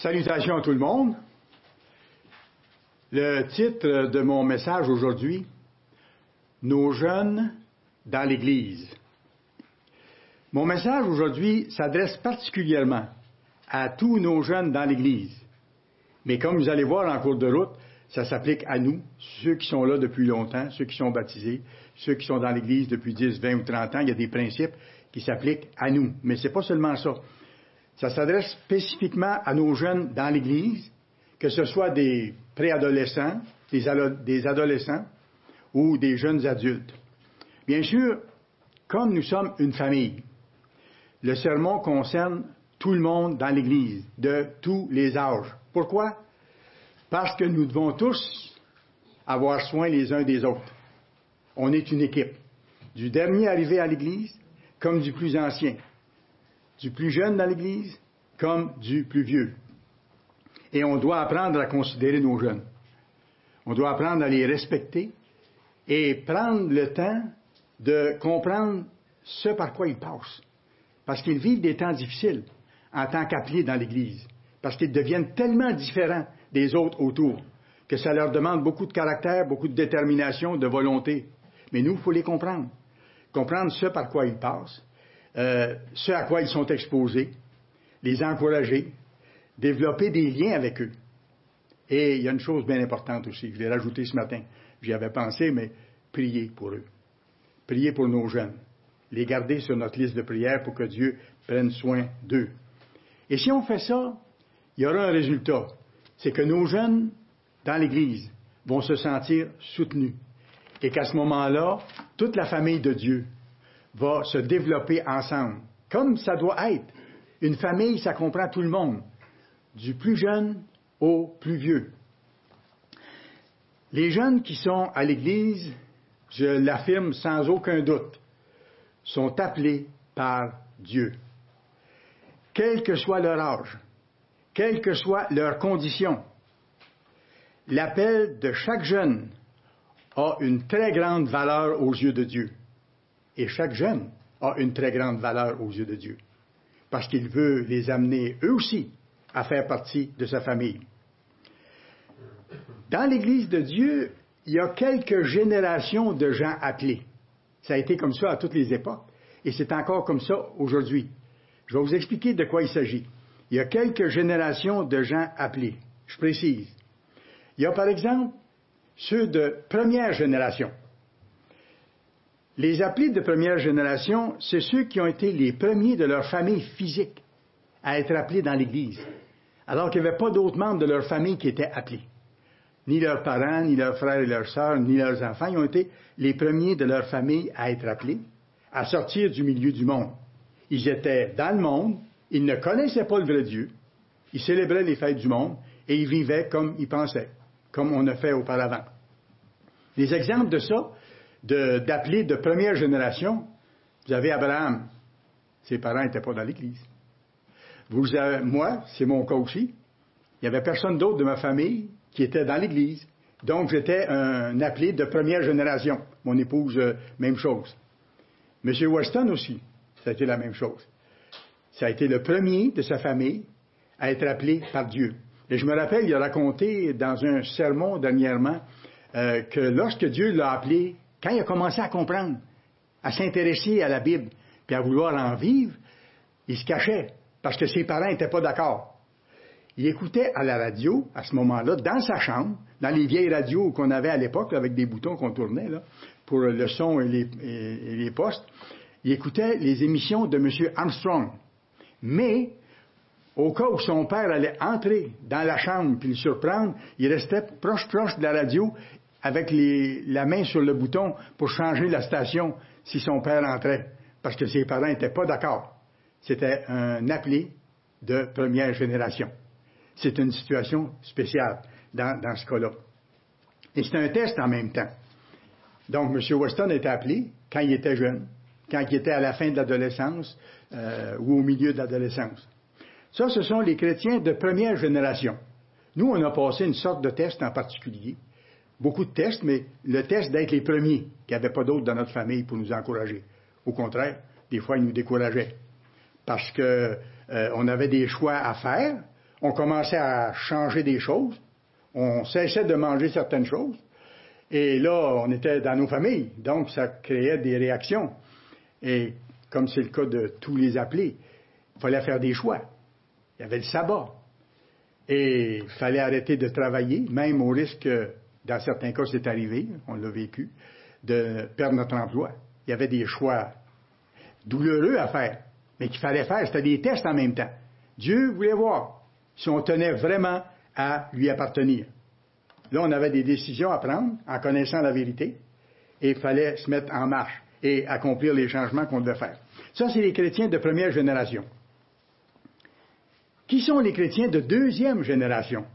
Salutations à tout le monde. Le titre de mon message aujourd'hui, Nos jeunes dans l'Église. Mon message aujourd'hui s'adresse particulièrement à tous nos jeunes dans l'Église. Mais comme vous allez voir en cours de route, ça s'applique à nous, ceux qui sont là depuis longtemps, ceux qui sont baptisés, ceux qui sont dans l'Église depuis 10, 20 ou 30 ans. Il y a des principes qui s'appliquent à nous. Mais ce n'est pas seulement ça. Ça s'adresse spécifiquement à nos jeunes dans l'Église, que ce soit des préadolescents, des adolescents ou des jeunes adultes. Bien sûr, comme nous sommes une famille, le sermon concerne tout le monde dans l'Église, de tous les âges. Pourquoi? Parce que nous devons tous avoir soin les uns des autres. On est une équipe, du dernier arrivé à l'Église comme du plus ancien, du plus jeune dans l'Église comme du plus vieux. Et on doit apprendre à considérer nos jeunes. On doit apprendre à les respecter et prendre le temps de comprendre ce par quoi ils passent. Parce qu'ils vivent des temps difficiles en tant qu'appelés dans l'Église. Parce qu'ils deviennent tellement différents des autres autour que ça leur demande beaucoup de caractère, beaucoup de détermination, de volonté. Mais nous, il faut les comprendre. Comprendre ce par quoi ils passent, ce à quoi ils sont exposés, les encourager, développer des liens avec eux. Et il y a une chose bien importante aussi, je l'ai rajouté ce matin, j'y avais pensé, mais prier pour eux. Prier pour nos jeunes. Les garder sur notre liste de prières pour que Dieu prenne soin d'eux. Et si on fait ça, il y aura un résultat. C'est que nos jeunes, dans l'Église, vont se sentir soutenus. Et qu'à ce moment-là, toute la famille de Dieu va se développer ensemble. Comme ça doit être. Une famille, ça comprend tout le monde. Du plus jeune au plus vieux. Les jeunes qui sont à l'Église, je l'affirme sans aucun doute, sont appelés par Dieu. Quel que soit leur âge, quelle que soit leur condition, l'appel de chaque jeune a une très grande valeur aux yeux de Dieu. Et chaque jeune a une très grande valeur aux yeux de Dieu. Parce qu'il veut les amener, eux aussi, à faire partie de sa famille. Dans l'Église de Dieu, il y a quelques générations de gens appelés. Ça a été comme ça à toutes les époques, et c'est encore comme ça aujourd'hui. Je vais vous expliquer de quoi il s'agit. Il y a quelques générations de gens appelés. Je précise. Il y a par exemple ceux de première génération. Les appelés de première génération, c'est ceux qui ont été les premiers de leur famille physique à être appelés dans l'Église, alors qu'il n'y avait pas d'autres membres de leur famille qui étaient appelés. Ni leurs parents, ni leurs frères et leurs sœurs, ni leurs enfants, ils ont été les premiers de leur famille à être appelés, à sortir du milieu du monde. Ils étaient dans le monde, ils ne connaissaient pas le vrai Dieu, ils célébraient les fêtes du monde et ils vivaient comme ils pensaient, comme on a fait auparavant. Les exemples de ça, d'appelés de première génération, vous avez Abraham, ses parents n'étaient pas dans l'Église. Moi, c'est mon cas aussi, il n'y avait personne d'autre de ma famille qui était dans l'Église. Donc, j'étais un appelé de première génération. Mon épouse, même chose. M. Weston aussi, ça a été la même chose. Ça a été le premier de sa famille à être appelé par Dieu. Et je me rappelle, il a raconté dans un sermon dernièrement que lorsque Dieu l'a appelé, quand il a commencé à comprendre, à s'intéresser à la Bible, puis à vouloir en vivre, il se cachait, parce que ses parents n'étaient pas d'accord. Il écoutait à la radio, à ce moment-là, dans sa chambre, dans les vieilles radios qu'on avait à l'époque, là, avec des boutons qu'on tournait là, pour le son et les postes. Il écoutait les émissions de M. Armstrong. Mais, au cas où son père allait entrer dans la chambre puis le surprendre, il restait proche de la radio avec la main sur le bouton pour changer la station si son père entrait, parce que ses parents n'étaient pas d'accord. C'était un appelé de première génération. C'est une situation spéciale dans ce cas-là. Et c'est un test en même temps. Donc, M. Weston était appelé quand il était jeune, quand il était à la fin de l'adolescence ou au milieu de l'adolescence. Ça, ce sont les chrétiens de première génération. Nous, on a passé une sorte de test en particulier. Beaucoup de tests, mais le test d'être les premiers, qu'il n'y avait pas d'autres dans notre famille pour nous encourager. Au contraire, des fois, ils nous décourageaient. Parce qu'on avait des choix à faire. on commençait à changer des choses, on cessait de manger certaines choses, et là, on était dans nos familles, donc ça créait des réactions. Et comme c'est le cas de tous les appelés, il fallait faire des choix. Il y avait le sabbat. Et il fallait arrêter de travailler, même au risque, dans certains cas, c'est arrivé, on l'a vécu, de perdre notre emploi. Il y avait des choix douloureux à faire, mais qu'il fallait faire. C'était des tests en même temps. Dieu voulait voir si on tenait vraiment à lui appartenir. Là, on avait des décisions à prendre en connaissant la vérité, et il fallait se mettre en marche et accomplir les changements qu'on devait faire. Ça, c'est les chrétiens de première génération. Qui sont les chrétiens de deuxième génération?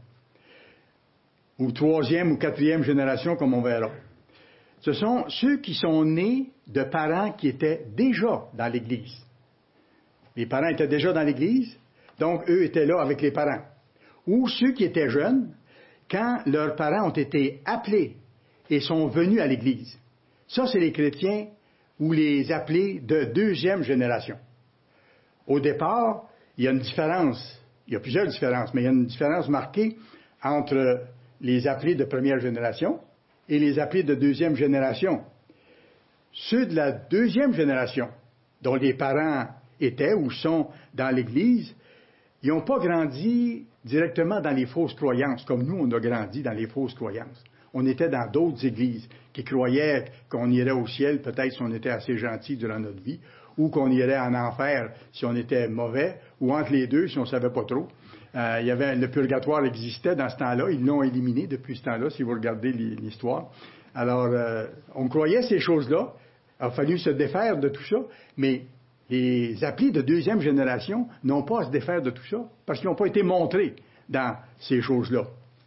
Ou troisième ou quatrième génération, comme on verra. Ce sont ceux qui sont nés de parents qui étaient déjà dans l'Église. Les parents étaient déjà dans l'Église, donc eux étaient là avec les parents. Ou ceux qui étaient jeunes, quand leurs parents ont été appelés et sont venus à l'Église. Ça, c'est les chrétiens ou les appelés de deuxième génération. Au départ, il y a une différence. Il y a plusieurs différences, mais il y a une différence marquée entre les appelés de première génération et les appelés de deuxième génération. Ceux de la deuxième génération, dont les parents étaient ou sont dans l'Église, ils n'ont pas grandi directement dans les fausses croyances, comme nous, on a grandi dans les fausses croyances. On était dans d'autres églises qui croyaient qu'on irait au ciel, peut-être si on était assez gentil durant notre vie, ou qu'on irait en enfer si on était mauvais, ou entre les deux si on ne savait pas trop. Le purgatoire existait dans ce temps-là, ils l'ont éliminé depuis ce temps-là, si vous regardez l'histoire. Alors, on croyait ces choses-là, il a fallu se défaire de tout ça, mais les appelés de deuxième génération n'ont pas à se défaire de tout ça, parce qu'ils n'ont pas été montrés dans ces choses-là.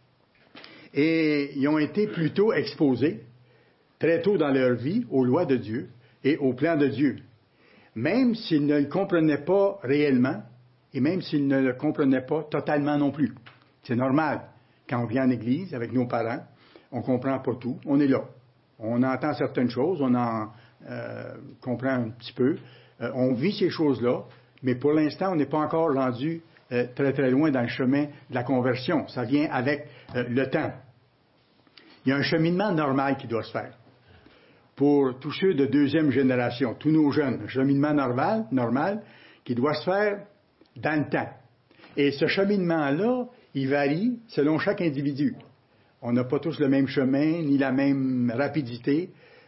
Et ils ont été plutôt exposés, très tôt dans leur vie, aux lois de Dieu et au plan de Dieu. Même s'ils ne le comprenaient pas réellement, et même s'ils ne le comprenaient pas totalement non plus. C'est normal. Quand on vient en Église avec nos parents, on ne comprend pas tout. On est là. On entend certaines choses, on en comprend un petit peu. On vit ces choses-là, mais pour l'instant, on n'est pas encore rendu très, très loin dans le chemin de la conversion. Ça vient avec le temps. Il y a un cheminement normal qui doit se faire. Pour tous ceux de deuxième génération, tous nos jeunes, un cheminement normal qui doit se faire dans le temps. Et ce cheminement-là, il varie selon chaque individu. On n'a pas tous le même chemin, ni la même rapidité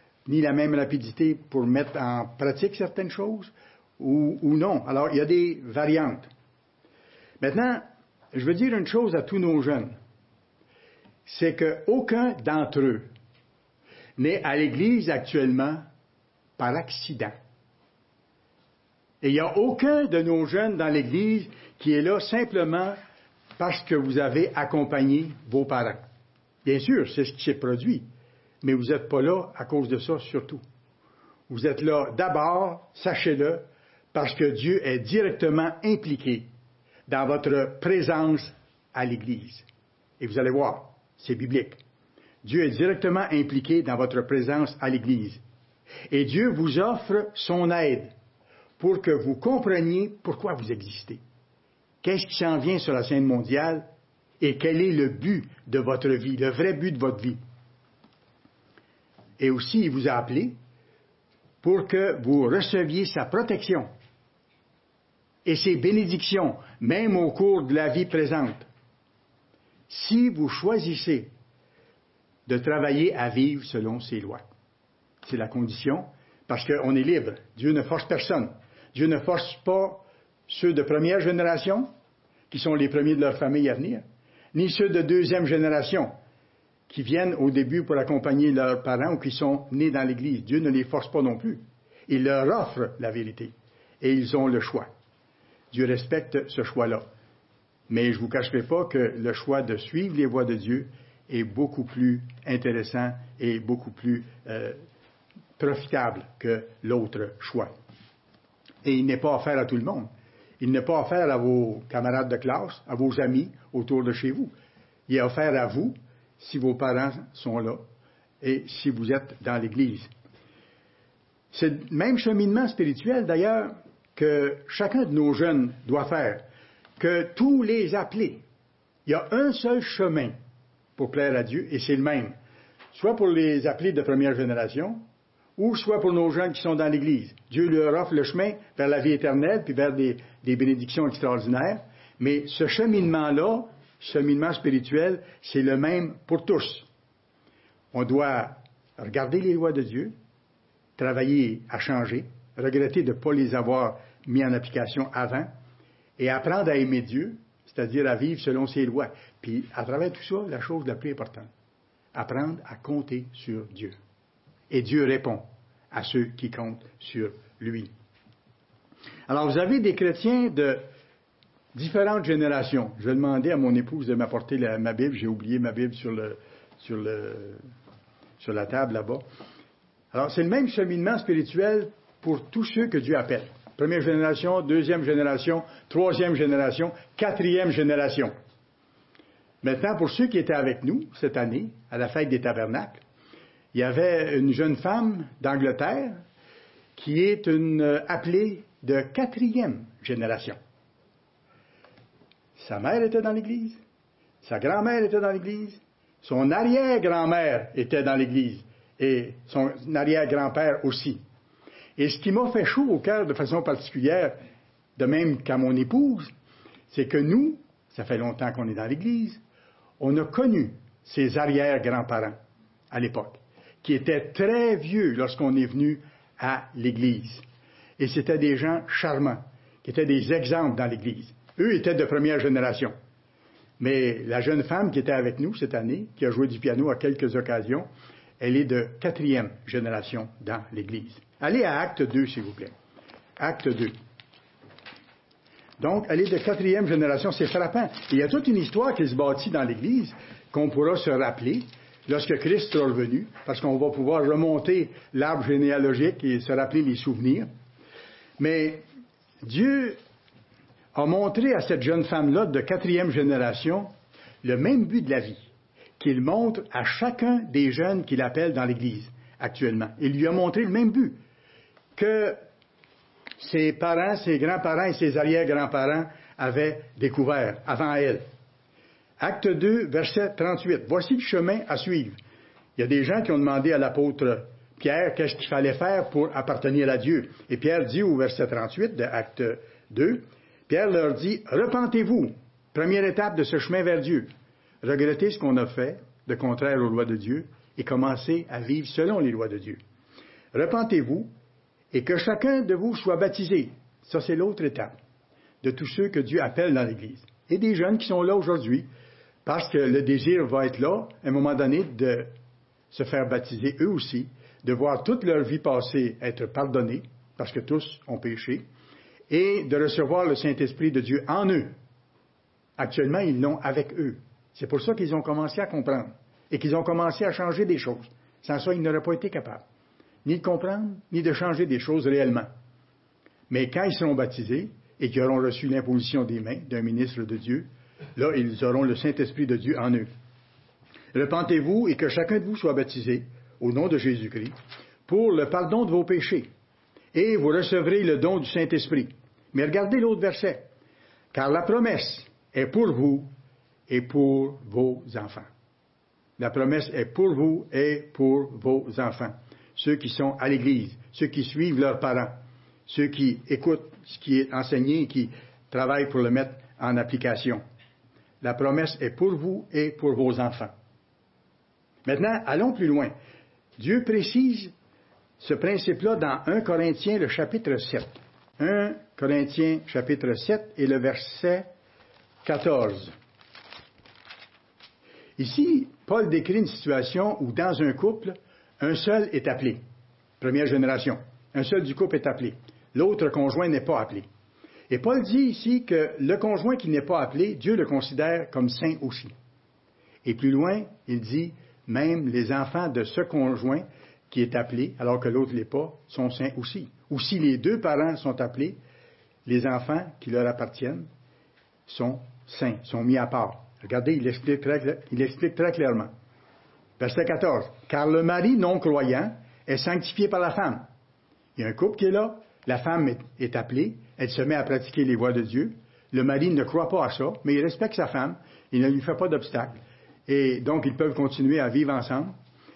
pour mettre en pratique certaines choses, ou non. Alors, il y a des variantes. Maintenant, je veux dire une chose à tous nos jeunes. C'est qu'aucun d'entre eux n'est à l'Église actuellement par accident. Et il n'y a aucun de nos jeunes dans l'Église qui est là simplement parce que vous avez accompagné vos parents. Bien sûr, c'est ce qui s'est produit, mais vous n'êtes pas là à cause de ça surtout. Vous êtes là d'abord, sachez-le, parce que Dieu est directement impliqué dans votre présence à l'Église. Et vous allez voir, c'est biblique. Dieu est directement impliqué dans votre présence à l'Église. Et Dieu vous offre son aide pour que vous compreniez pourquoi vous existez. Qu'est-ce qui s'en vient sur la scène mondiale et quel est le but de votre vie, le vrai but de votre vie. Et aussi, il vous a appelé pour que vous receviez sa protection et ses bénédictions, même au cours de la vie présente. Si vous choisissez de travailler à vivre selon ses lois. C'est la condition, parce qu'on est libre. Dieu ne force personne. Dieu ne force pas ceux de première génération, qui sont les premiers de leur famille à venir, ni ceux de deuxième génération, qui viennent au début pour accompagner leurs parents ou qui sont nés dans l'Église. Dieu ne les force pas non plus. Il leur offre la vérité. Et ils ont le choix. Dieu respecte ce choix-là. Mais je ne vous cacherai pas que le choix de suivre les voies de Dieu est beaucoup plus intéressant et beaucoup plus profitable que l'autre choix. Et il n'est pas offert à tout le monde. Il n'est pas offert à vos camarades de classe, à vos amis autour de chez vous. Il est offert à vous si vos parents sont là et si vous êtes dans l'Église. C'est le même cheminement spirituel, d'ailleurs, que chacun de nos jeunes doit faire, que tous les appelés Il y a un seul chemin pour plaire à Dieu, et c'est le même. Soit pour les appelés de première génération, ou soit pour nos jeunes qui sont dans l'Église. Dieu leur offre le chemin vers la vie éternelle, puis vers des bénédictions extraordinaires. Mais ce cheminement-là, cheminement spirituel, c'est le même pour tous. On doit regarder les lois de Dieu, travailler à changer, regretter de ne pas les avoir mis en application avant, et apprendre à aimer Dieu, c'est-à-dire à vivre selon ses lois. Puis, à travers tout ça, la chose la plus importante, apprendre à compter sur Dieu. Et Dieu répond à ceux qui comptent sur lui. Alors, vous avez des chrétiens de différentes générations. Je vais demander à mon épouse de m'apporter ma Bible. J'ai oublié ma Bible sur la table là-bas. Alors, c'est le même cheminement spirituel pour tous ceux que Dieu appelle. Première génération, deuxième génération, troisième génération, quatrième génération. Maintenant, pour ceux qui étaient avec nous cette année, à la fête des tabernacles, il y avait une jeune femme d'Angleterre qui est une appelée de quatrième génération. Sa mère était dans l'Église, sa grand-mère était dans l'Église, son arrière-grand-mère était dans l'Église et son arrière-grand-père aussi. Et ce qui m'a fait chaud au cœur de façon particulière, de même qu'à mon épouse, c'est que nous, ça fait longtemps qu'on est dans l'Église, on a connu ses arrière-grands-parents à l'époque, qui étaient très vieux lorsqu'on est venu à l'Église. Et c'était des gens charmants, qui étaient des exemples dans l'Église. Eux étaient de première génération. Mais la jeune femme qui était avec nous cette année, qui a joué du piano à quelques occasions, elle est de quatrième génération dans l'Église. Allez à Acte 2, s'il vous plaît. Acte 2. Donc, elle est de quatrième génération, c'est frappant. Il y a toute une histoire qui se bâtit dans l'Église qu'on pourra se rappeler lorsque Christ sera revenu, parce qu'on va pouvoir remonter l'arbre généalogique et se rappeler les souvenirs. Mais Dieu a montré à cette jeune femme-là de quatrième génération le même but de la vie qu'il montre à chacun des jeunes qu'il appelle dans l'Église actuellement. Il lui a montré le même but que ses parents, ses grands-parents et ses arrière-grands-parents avaient découvert avant elle. Acte 2, verset 38. Voici le chemin à suivre. Il y a des gens qui ont demandé à l'apôtre Pierre qu'est-ce qu'il fallait faire pour appartenir à Dieu. Et Pierre dit au verset 38 de Acte 2, Pierre leur dit, repentez-vous, première étape de ce chemin vers Dieu. Regrettez ce qu'on a fait de contraire aux lois de Dieu et commencez à vivre selon les lois de Dieu. Repentez-vous et que chacun de vous soit baptisé. Ça, c'est l'autre étape de tous ceux que Dieu appelle dans l'Église. Et des jeunes qui sont là aujourd'hui, parce que le désir va être là, à un moment donné, de se faire baptiser eux aussi, de voir toute leur vie passée être pardonnée, parce que tous ont péché, et de recevoir le Saint-Esprit de Dieu en eux. Actuellement, ils l'ont avec eux. C'est pour ça qu'ils ont commencé à comprendre et qu'ils ont commencé à changer des choses. Sans ça, ils n'auraient pas été capables ni de comprendre, ni de changer des choses réellement. Mais quand ils seront baptisés et qu'ils auront reçu l'imposition des mains d'un ministre de Dieu, là, ils auront le Saint-Esprit de Dieu en eux. Repentez-vous et que chacun de vous soit baptisé au nom de Jésus-Christ pour le pardon de vos péchés. Et vous recevrez le don du Saint-Esprit. Mais regardez l'autre verset. Car la promesse est pour vous et pour vos enfants. La promesse est pour vous et pour vos enfants. Ceux qui sont à l'Église, ceux qui suivent leurs parents, ceux qui écoutent ce qui est enseigné et qui travaillent pour le mettre en application. La promesse est pour vous et pour vos enfants. Maintenant, allons plus loin. Dieu précise ce principe-là dans 1 Corinthiens, le chapitre 7. 1 Corinthiens, chapitre 7 et le verset 14. Ici, Paul décrit une situation où dans un couple, un seul est appelé. Première génération. Un seul du couple est appelé. L'autre conjoint n'est pas appelé. Et Paul dit ici que le conjoint qui n'est pas appelé, Dieu le considère comme saint aussi. Et plus loin, il dit, même les enfants de ce conjoint qui est appelé, alors que l'autre ne l'est pas, sont saints aussi. Ou si les deux parents sont appelés, les enfants qui leur appartiennent sont saints, sont mis à part. Regardez, il explique très clairement. Verset 14. Car le mari non-croyant est sanctifié par la femme. Il y a un couple qui est là, la femme est appelée, elle se met à pratiquer les voies de Dieu. Le mari ne croit pas à ça, mais il respecte sa femme, Il ne lui fait pas d'obstacle. Et donc, ils peuvent continuer à vivre ensemble.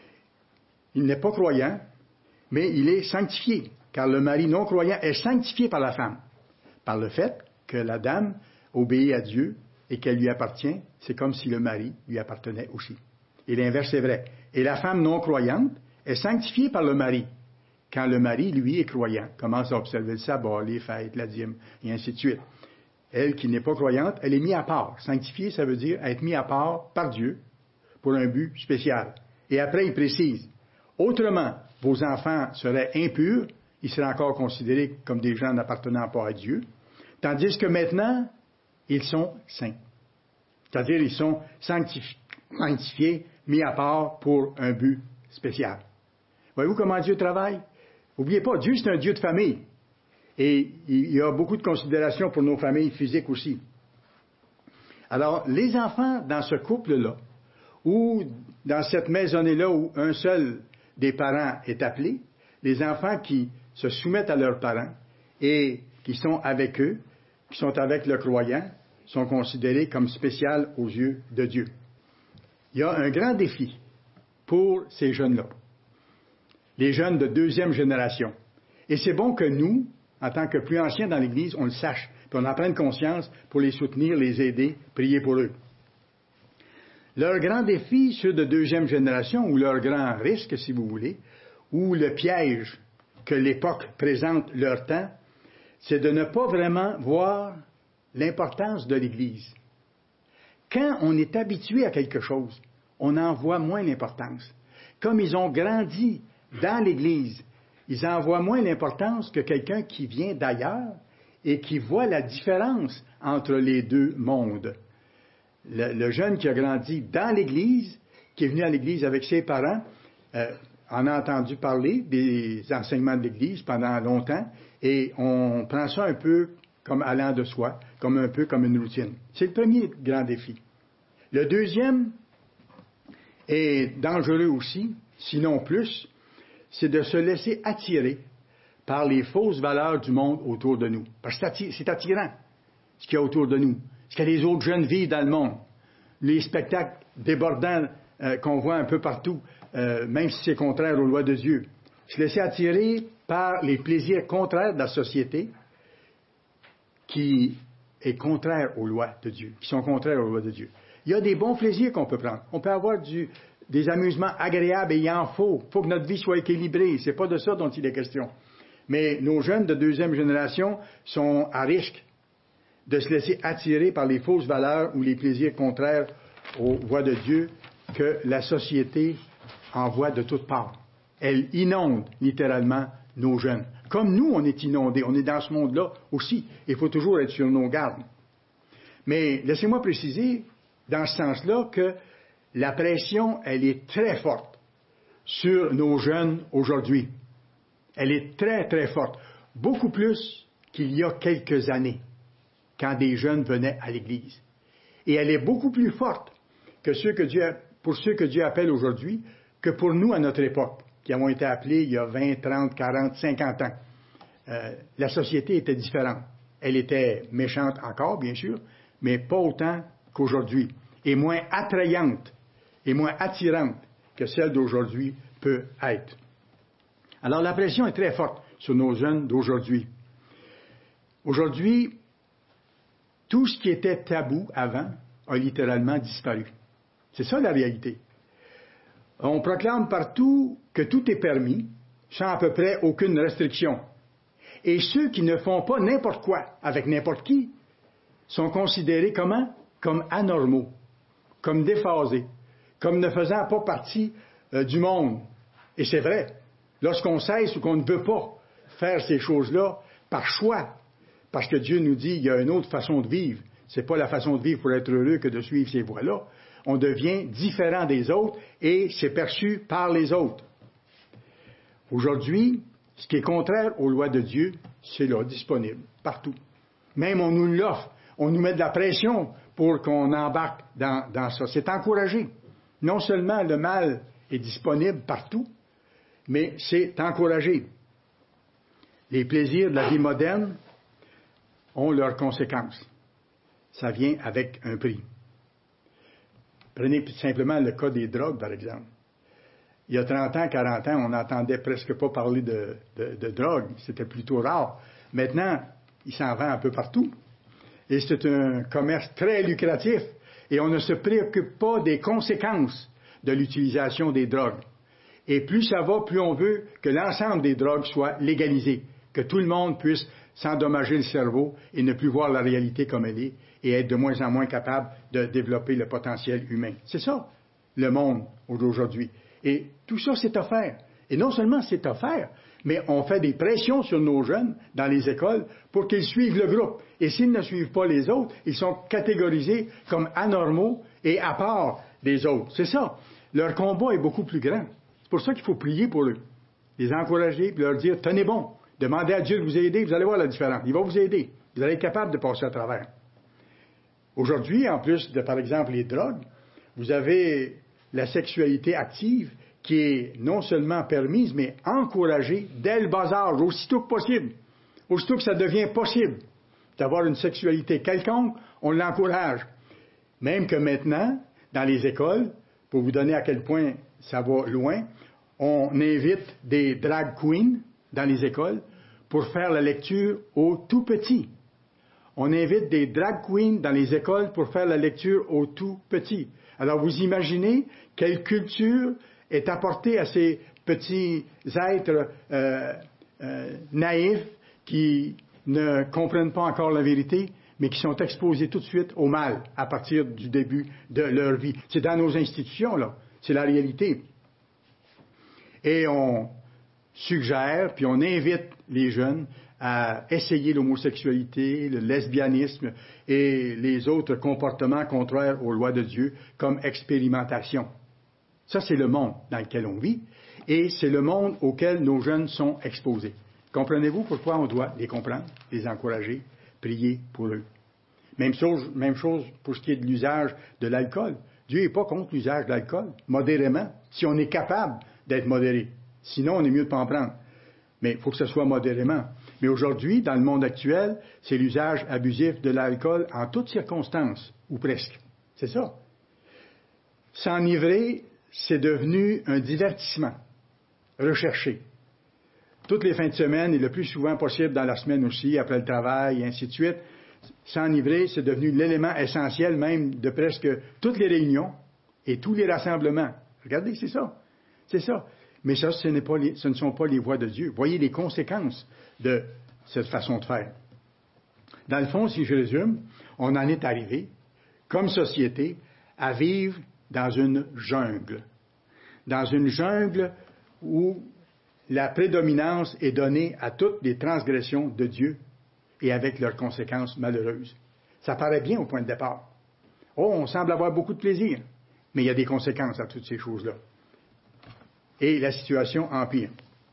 Il n'est pas croyant, mais il est sanctifié, car le mari non croyant est sanctifié par la femme. Par le fait que la dame obéit à Dieu et qu'elle lui appartient, c'est comme si le mari lui appartenait aussi. Et l'inverse est vrai. Et la femme non croyante est sanctifiée par le mari, quand le mari, lui, est croyant, commence à observer le sabbat, les fêtes, la dîme, et ainsi de suite. Elle, qui n'est pas croyante, elle est mise à part. Sanctifiée, ça veut dire être mis à part par Dieu pour un but spécial. Et après, il précise, autrement, vos enfants seraient impurs, ils seraient encore considérés comme des gens n'appartenant pas à Dieu, tandis que maintenant, ils sont saints. C'est-à-dire, ils sont sanctifiés, mis à part pour un but spécial. Voyez-vous comment Dieu travaille? N'oubliez pas, Dieu, c'est un Dieu de famille. Et il y a beaucoup de considération pour nos familles physiques aussi. Alors, les enfants dans ce couple-là, ou dans cette maisonnée-là où un seul des parents est appelé, les enfants qui se soumettent à leurs parents et qui sont avec eux, qui sont avec le croyant, sont considérés comme spéciaux aux yeux de Dieu. Il y a un grand défi pour ces jeunes-là, les jeunes de deuxième génération. Et c'est bon que nous, en tant que plus anciens dans l'Église, on le sache, puis on en prenne conscience pour les soutenir, les aider, prier pour eux. Leur grand défi, ceux de deuxième génération, ou leur grand risque, si vous voulez, ou le piège que l'époque présente leur temps, c'est de ne pas vraiment voir l'importance de l'Église. Quand on est habitué à quelque chose, on en voit moins l'importance. Comme ils ont grandi dans l'Église, ils en voient moins l'importance que quelqu'un qui vient d'ailleurs et qui voit la différence entre les deux mondes. Le jeune qui a grandi dans l'Église, qui est venu à l'Église avec ses parents, en a entendu parler des enseignements de l'Église pendant longtemps, et on prend ça un peu comme allant de soi, comme un peu comme une routine. C'est le premier grand défi. Le deuxième est dangereux aussi, sinon plus, c'est de se laisser attirer par les fausses valeurs du monde autour de nous. Parce que c'est attirant, ce qu'il y a autour de nous, ce que les autres jeunes vivent dans le monde, les spectacles débordants qu'on voit un peu partout, même si c'est contraire aux lois de Dieu. Se laisser attirer par les plaisirs contraires de la société, qui est contraire aux lois de Dieu, qui sont contraires aux lois de Dieu. Il y a des bons plaisirs qu'on peut prendre. On peut avoir des amusements agréables et il en faut. Il faut que notre vie soit équilibrée. Ce n'est pas de ça dont il est question. Mais nos jeunes de deuxième génération sont à risque de se laisser attirer par les fausses valeurs ou les plaisirs contraires aux voies de Dieu que la société envoie de toutes parts. Elle inonde littéralement nos jeunes. Comme nous, on est inondés, on est dans ce monde-là aussi. Il faut toujours être sur nos gardes. Mais laissez-moi préciser, dans ce sens-là, que la pression, elle est très forte sur nos jeunes aujourd'hui. Elle est très, très forte. Beaucoup plus qu'il y a quelques années, quand des jeunes venaient à l'Église. Et elle est beaucoup plus forte que pour ceux que Dieu appelle aujourd'hui, que pour nous à notre époque, qui avons été appelés il y a 20, 30, 40, 50 ans. La société était différente. Elle était méchante encore, bien sûr, mais pas autant qu'aujourd'hui. Et moins attrayante et moins attirante que celle d'aujourd'hui peut être. Alors la pression est très forte sur nos jeunes d'aujourd'hui. Aujourd'hui, tout ce qui était tabou avant a littéralement disparu. C'est ça la réalité. On proclame partout que tout est permis, sans à peu près aucune restriction. Et ceux qui ne font pas n'importe quoi avec n'importe qui sont considérés comment? Comme anormaux, comme déphasés, comme ne faisant pas partie du monde. Et c'est vrai, lorsqu'on cesse ou qu'on ne veut pas faire ces choses-là par choix, parce que Dieu nous dit qu'il y a une autre façon de vivre, c'est pas la façon de vivre pour être heureux que de suivre ces voies-là, on devient différent des autres et c'est perçu par les autres. Aujourd'hui, ce qui est contraire aux lois de Dieu, c'est là, disponible, partout. Même on nous l'offre, on nous met de la pression pour qu'on embarque dans ça. C'est encouragé. Non seulement le mal est disponible partout, mais c'est encouragé. Les plaisirs de la vie moderne ont leurs conséquences. Ça vient avec un prix. Prenez simplement le cas des drogues, par exemple. Il y a 30 ans, 40 ans, on n'entendait presque pas parler de drogue. C'était plutôt rare. Maintenant, il s'en vend un peu partout. Et c'est un commerce très lucratif. Et on ne se préoccupe pas des conséquences de l'utilisation des drogues. Et plus ça va, plus on veut que l'ensemble des drogues soient légalisées, que tout le monde puisse s'endommager le cerveau et ne plus voir la réalité comme elle est et être de moins en moins capable de développer le potentiel humain. C'est ça, le monde d'aujourd'hui. Et tout ça, c'est offert. Et non seulement c'est offert, mais on fait des pressions sur nos jeunes dans les écoles pour qu'ils suivent le groupe. Et s'ils ne suivent pas les autres, ils sont catégorisés comme anormaux et à part des autres. C'est ça. Leur combat est beaucoup plus grand. C'est pour ça qu'il faut prier pour eux, les encourager, puis leur dire, tenez bon, demandez à Dieu de vous aider, vous allez voir la différence. Il va vous aider. Vous allez être capable de passer à travers. Aujourd'hui, en plus de, par exemple, les drogues, vous avez la sexualité active qui est non seulement permise, mais encouragée dès le bas âge, aussitôt que possible. Aussitôt que ça devient possible d'avoir une sexualité quelconque, on l'encourage. Même que maintenant, dans les écoles, pour vous donner à quel point ça va loin, on invite des drag queens dans les écoles pour faire la lecture aux tout petits. On invite des drag queens dans les écoles pour faire la lecture aux tout petits. Alors vous imaginez quelle culture est apportée à ces petits êtres naïfs qui ne comprennent pas encore la vérité, mais qui sont exposés tout de suite au mal à partir du début de leur vie. C'est dans nos institutions, là. C'est la réalité. Et on suggère, puis on invite les jeunes à essayer l'homosexualité, le lesbianisme et les autres comportements contraires aux lois de Dieu comme expérimentation. Ça, c'est le monde dans lequel on vit et c'est le monde auquel nos jeunes sont exposés. Comprenez-vous pourquoi on doit les comprendre, les encourager, prier pour eux? Même chose pour ce qui est de l'usage de l'alcool. Dieu n'est pas contre l'usage de l'alcool, modérément, si on est capable d'être modéré. Sinon, on est mieux de ne pas en prendre. Mais il faut que ce soit modérément. Mais aujourd'hui, dans le monde actuel, c'est l'usage abusif de l'alcool en toutes circonstances, ou presque. C'est ça. S'enivrer, c'est devenu un divertissement recherché. Toutes les fins de semaine et le plus souvent possible dans la semaine aussi, après le travail et ainsi de suite, s'enivrer, c'est devenu l'élément essentiel même de presque toutes les réunions et tous les rassemblements. Regardez, c'est ça. C'est ça. Mais ça, ce ne sont pas les voies de Dieu. Voyez les conséquences de cette façon de faire. Dans le fond, si je résume, on en est arrivé, comme société, à vivre dans une jungle. Dans une jungle où la prédominance est donnée à toutes les transgressions de Dieu et avec leurs conséquences malheureuses. Ça paraît bien au point de départ. Oh, on semble avoir beaucoup de plaisir, mais il y a des conséquences à toutes ces choses-là. Et la situation empire.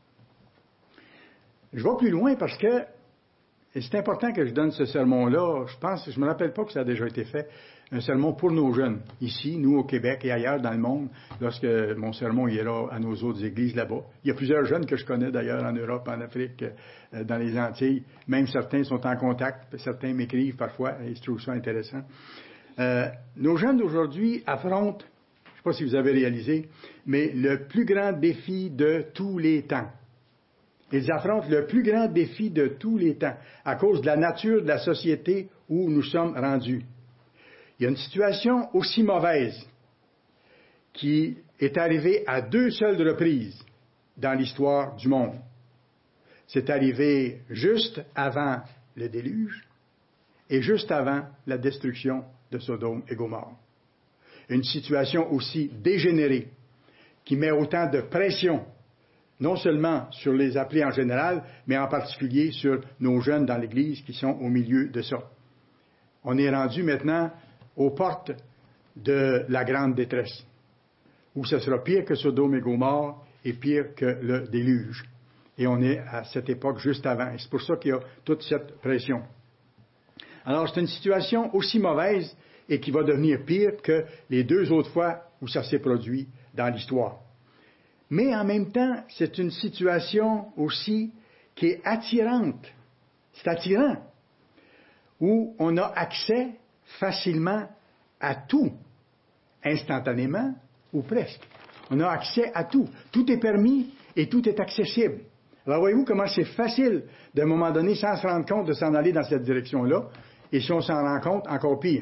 Je vais plus loin parce que, et c'est important que je donne ce sermon-là, je ne me rappelle pas que ça a déjà été fait, un sermon pour nos jeunes, ici, nous au Québec et ailleurs dans le monde, lorsque mon sermon ira à nos autres églises là-bas. Il y a plusieurs jeunes que je connais d'ailleurs en Europe, en Afrique, dans les Antilles. Même certains sont en contact, certains m'écrivent parfois et je trouve ça intéressant. Nos jeunes d'aujourd'hui affrontent, je ne sais pas si vous avez réalisé, mais le plus grand défi de tous les temps. Ils affrontent le plus grand défi de tous les temps à cause de la nature de la société où nous sommes rendus. Il y a une situation aussi mauvaise qui est arrivée à 2 seules reprises dans l'histoire du monde. C'est arrivé juste avant le déluge et juste avant la destruction de Sodome et Gomorrhe. Une situation aussi dégénérée qui met autant de pression, non seulement sur les appelés en général, mais en particulier sur nos jeunes dans l'Église qui sont au milieu de ça. On est rendu maintenant aux portes de la grande détresse, où ce sera pire que Sodome et Gomorrhe et pire que le déluge. Et on est à cette époque juste avant. Et c'est pour ça qu'il y a toute cette pression. Alors, c'est une situation aussi mauvaise et qui va devenir pire que les 2 autres fois où ça s'est produit dans l'histoire. Mais en même temps, c'est une situation aussi qui est attirante. C'est attirant, où on a accès facilement à tout, instantanément ou presque. On a accès à tout. Tout est permis et tout est accessible. Alors voyez-vous comment c'est facile, d'un moment donné, sans se rendre compte, de s'en aller dans cette direction-là. Et si on s'en rend compte, encore pire.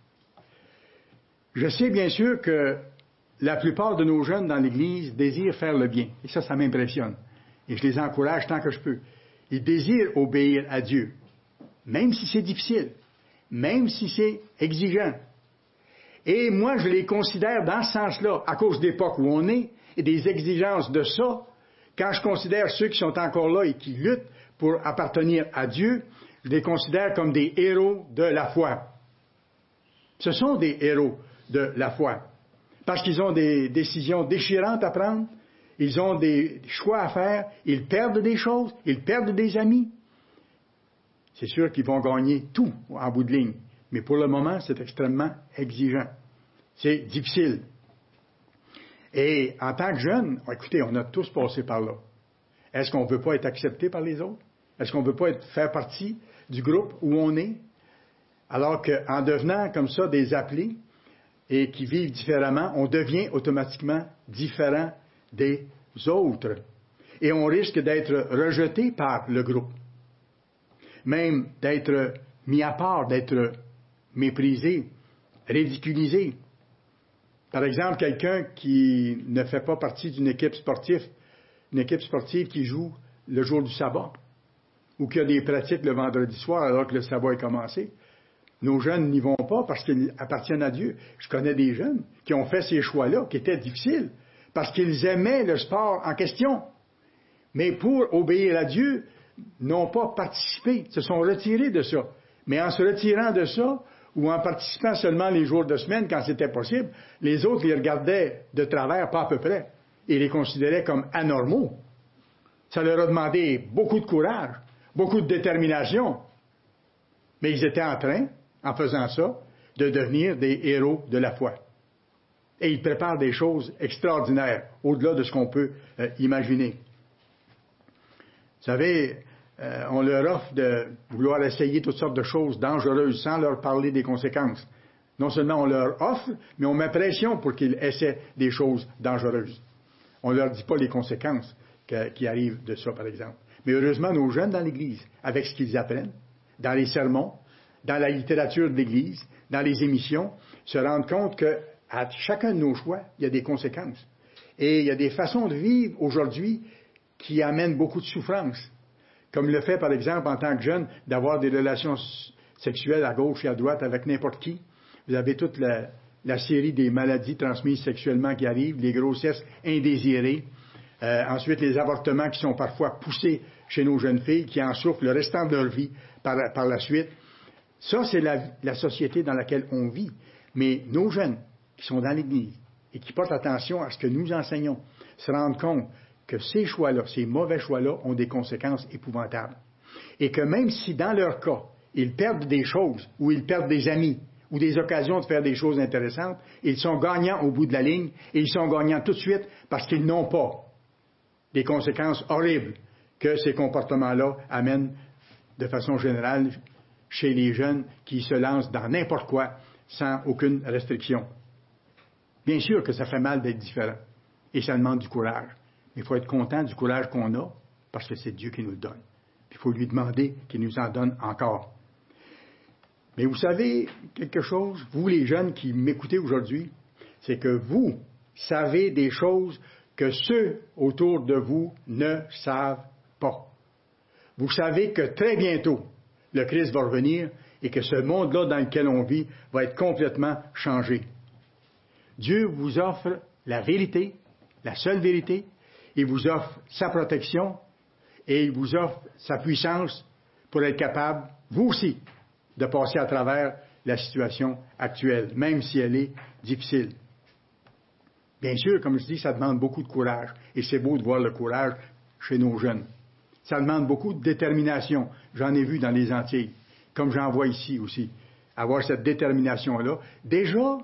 Je sais bien sûr que la plupart de nos jeunes dans l'Église désirent faire le bien. Et ça m'impressionne. Et je les encourage tant que je peux. Ils désirent obéir à Dieu, même si c'est difficile, même si c'est exigeant. Et moi, je les considère dans ce sens-là, à cause de l'époque où on est, et des exigences de ça. Quand je considère ceux qui sont encore là et qui luttent pour appartenir à Dieu, je les considère comme des héros de la foi. Ce sont des héros de la foi. Parce qu'ils ont des décisions déchirantes à prendre, ils ont des choix à faire, ils perdent des choses, ils perdent des amis. C'est sûr qu'ils vont gagner tout en bout de ligne. Mais pour le moment, c'est extrêmement exigeant. C'est difficile. Et en tant que jeune, écoutez, on a tous passé par là. Est-ce qu'on ne veut pas être accepté par les autres? Est-ce qu'on ne veut pas faire partie du groupe où on est? Alors qu'en devenant comme ça des appelés et qui vivent différemment, on devient automatiquement différent des autres. Et on risque d'être rejeté par le groupe. Même d'être mis à part, d'être méprisé, ridiculisé. Par exemple, quelqu'un qui ne fait pas partie d'une équipe sportive qui joue le jour du sabbat, ou qui a des pratiques le vendredi soir alors que le sabbat est commencé. Nos jeunes n'y vont pas parce qu'ils appartiennent à Dieu. Je connais des jeunes qui ont fait ces choix-là, qui étaient difficiles, parce qu'ils aimaient le sport en question. Mais pour obéir à Dieu, n'ont pas participé, se sont retirés de ça. Mais en se retirant de ça, ou en participant seulement les jours de semaine quand c'était possible, les autres les regardaient de travers, pas à peu près, et les considéraient comme anormaux. Ça leur a demandé beaucoup de courage, beaucoup de détermination. Mais ils étaient en train, en faisant ça, de devenir des héros de la foi. Et ils préparent des choses extraordinaires, au-delà de ce qu'on peut imaginer. Vous savez, on leur offre de vouloir essayer toutes sortes de choses dangereuses sans leur parler des conséquences. Non seulement on leur offre, mais on met pression pour qu'ils essaient des choses dangereuses. On ne leur dit pas les conséquences qui arrivent de ça, par exemple. Mais heureusement, nos jeunes dans l'Église, avec ce qu'ils apprennent, dans les sermons, dans la littérature de l'Église, dans les émissions, se rendent compte qu'à chacun de nos choix, il y a des conséquences. Et il y a des façons de vivre aujourd'hui qui amènent beaucoup de souffrance. Comme le fait, par exemple, en tant que jeune, d'avoir des relations sexuelles à gauche et à droite avec n'importe qui. Vous avez toute la série des maladies transmises sexuellement qui arrivent, les grossesses indésirées, ensuite les avortements qui sont parfois poussés chez nos jeunes filles, qui en souffrent le restant de leur vie par la suite. Ça, c'est la société dans laquelle on vit. Mais nos jeunes qui sont dans l'Église et qui portent attention à ce que nous enseignons, se rendent compte que ces choix-là, ces mauvais choix-là, ont des conséquences épouvantables. Et que même si, dans leur cas, ils perdent des choses, ou ils perdent des amis, ou des occasions de faire des choses intéressantes, ils sont gagnants au bout de la ligne, et ils sont gagnants tout de suite parce qu'ils n'ont pas des conséquences horribles que ces comportements-là amènent de façon générale chez les jeunes qui se lancent dans n'importe quoi sans aucune restriction. Bien sûr que ça fait mal d'être différent, et ça demande du courage. Mais il faut être content du courage qu'on a, parce que c'est Dieu qui nous le donne. Puis il faut lui demander qu'il nous en donne encore. Mais vous savez quelque chose, vous les jeunes qui m'écoutez aujourd'hui, c'est que vous savez des choses que ceux autour de vous ne savent pas. Vous savez que très bientôt, le Christ va revenir et que ce monde-là dans lequel on vit va être complètement changé. Dieu vous offre la vérité, la seule vérité. Il vous offre sa protection et il vous offre sa puissance pour être capable, vous aussi, de passer à travers la situation actuelle, même si elle est difficile. Bien sûr, comme je dis, ça demande beaucoup de courage. Et c'est beau de voir le courage chez nos jeunes. Ça demande beaucoup de détermination. J'en ai vu dans les Antilles, comme j'en vois ici aussi. Avoir cette détermination-là. Déjà,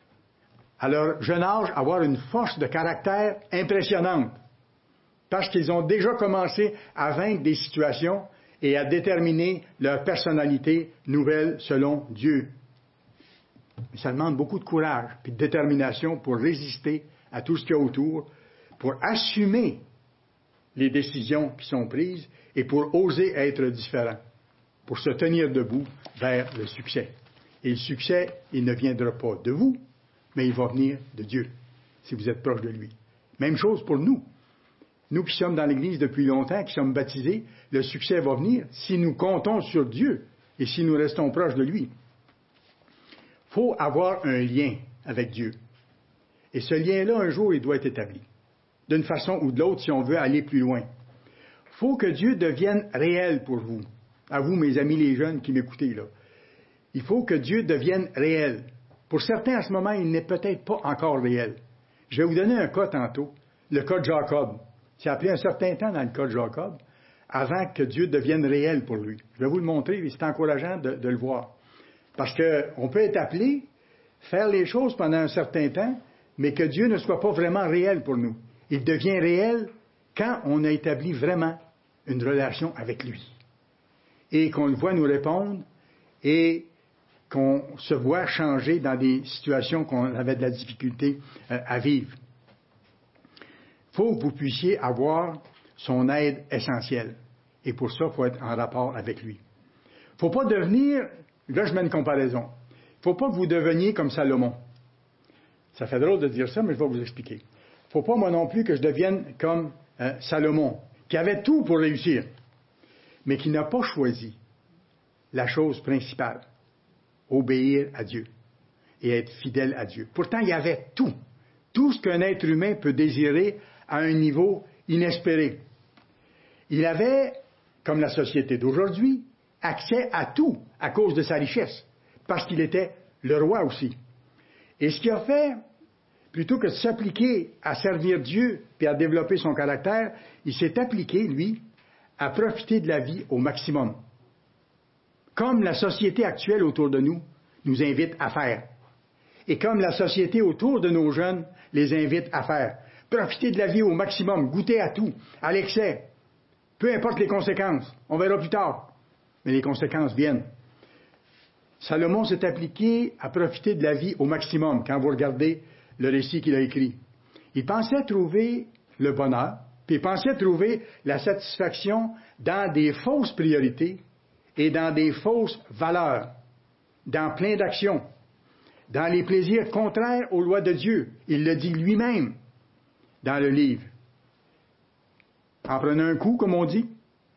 à leur jeune âge, avoir une force de caractère impressionnante. Parce qu'ils ont déjà commencé à vaincre des situations et à déterminer leur personnalité nouvelle selon Dieu. Mais ça demande beaucoup de courage et de détermination pour résister à tout ce qu'il y a autour, pour assumer les décisions qui sont prises et pour oser être différent, pour se tenir debout vers le succès. Et le succès, il ne viendra pas de vous, mais il va venir de Dieu, si vous êtes proche de lui. Même chose pour nous. Nous qui sommes dans l'Église depuis longtemps, qui sommes baptisés, le succès va venir si nous comptons sur Dieu et si nous restons proches de lui. Il faut avoir un lien avec Dieu. Et ce lien-là, un jour, il doit être établi. D'une façon ou de l'autre, si on veut aller plus loin. Il faut que Dieu devienne réel pour vous. À vous, mes amis les jeunes qui m'écoutez, là. Il faut que Dieu devienne réel. Pour certains, à ce moment, il n'est peut-être pas encore réel. Je vais vous donner un cas tantôt, le cas de Jacob. Ça a pris un certain temps dans le cas de Jacob, avant que Dieu devienne réel pour lui. Je vais vous le montrer, et c'est encourageant de le voir. Parce qu'on peut être appelé, faire les choses pendant un certain temps, mais que Dieu ne soit pas vraiment réel pour nous. Il devient réel quand on a établi vraiment une relation avec lui. Et qu'on le voit nous répondre, et qu'on se voit changer dans des situations qu'on avait de la difficulté à vivre. Il faut que vous puissiez avoir son aide essentielle. Et pour ça, il faut être en rapport avec lui. Il ne faut pas devenir, là je mets une comparaison, il ne faut pas que vous deveniez comme Salomon. Ça fait drôle de dire ça, mais je vais vous expliquer. Il ne faut pas moi non plus que je devienne comme Salomon, qui avait tout pour réussir, mais qui n'a pas choisi la chose principale, obéir à Dieu et être fidèle à Dieu. Pourtant, il y avait tout. Tout ce qu'un être humain peut désirer à un niveau inespéré. Il avait, comme la société d'aujourd'hui, accès à tout à cause de sa richesse, parce qu'il était le roi aussi. Et ce qu'il a fait, plutôt que de s'appliquer à servir Dieu et à développer son caractère, il s'est appliqué, lui, à profiter de la vie au maximum. Comme la société actuelle autour de nous nous invite à faire. Et comme la société autour de nos jeunes les invite à faire. Profiter de la vie au maximum, goûter à tout, à l'excès. Peu importe les conséquences, on verra plus tard. Mais les conséquences viennent. Salomon s'est appliqué à profiter de la vie au maximum quand vous regardez le récit qu'il a écrit. Il pensait trouver le bonheur, puis il pensait trouver la satisfaction dans des fausses priorités et dans des fausses valeurs, dans plein d'actions, dans les plaisirs contraires aux lois de Dieu. Il le dit lui-même dans le livre. En prenant un coup, comme on dit,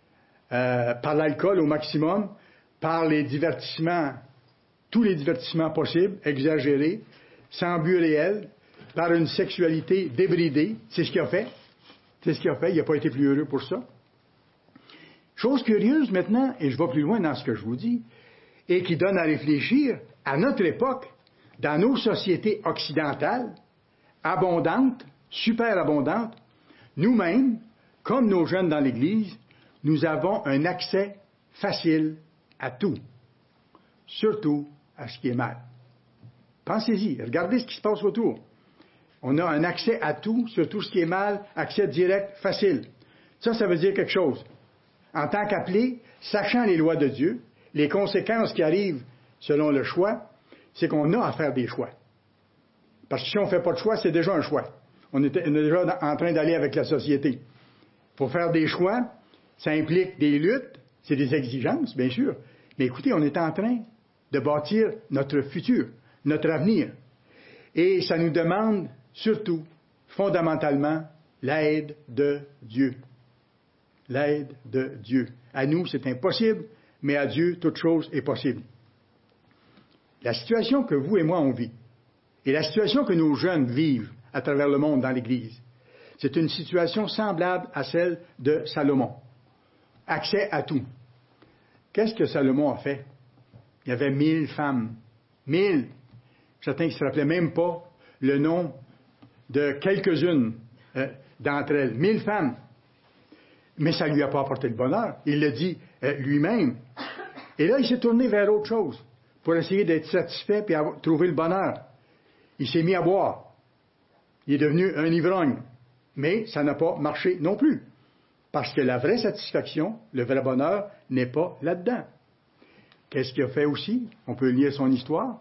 par l'alcool au maximum, par les divertissements, tous les divertissements possibles, exagérés, sans but réel, par une sexualité débridée. C'est ce qu'il a fait. C'est ce qu'il a fait. Il n'a pas été plus heureux pour ça. Chose curieuse maintenant, et je vais plus loin dans ce que je vous dis, et qui donne à réfléchir, à notre époque, dans nos sociétés occidentales, abondantes, super abondantes, nous-mêmes, comme nos jeunes dans l'Église, nous avons un accès facile à tout, surtout à ce qui est mal. Pensez-y, regardez ce qui se passe autour. On a un accès à tout, surtout ce qui est mal, accès direct, facile. Ça veut dire quelque chose. En tant qu'appelé, sachant les lois de Dieu, les conséquences qui arrivent selon le choix, c'est qu'on a à faire des choix. Parce que si on ne fait pas de choix, c'est déjà un choix. On est déjà en train d'aller avec la société. Pour faire des choix, ça implique des luttes, c'est des exigences, bien sûr. Mais écoutez, on est en train de bâtir notre futur, notre avenir. Et ça nous demande surtout, fondamentalement, l'aide de Dieu. L'aide de Dieu. À nous, c'est impossible, mais à Dieu, toute chose est possible. La situation que vous et moi on vit, et la situation que nos jeunes vivent à travers le monde dans l'Église, c'est une situation semblable à celle de Salomon. Accès à tout. Qu'est-ce que Salomon a fait? Il y avait 1000 femmes. 1000! Certains qui ne se rappelaient même pas le nom de quelques-unes d'entre elles. 1000 femmes. Mais ça ne lui a pas apporté le bonheur. Il le dit lui-même. Et là, il s'est tourné vers autre chose pour essayer d'être satisfait et trouver le bonheur. Il s'est mis à boire. Il est devenu un ivrogne. Mais ça n'a pas marché non plus. Parce que la vraie satisfaction, le vrai bonheur, n'est pas là-dedans. Qu'est-ce qu'il a fait aussi? On peut lire son histoire.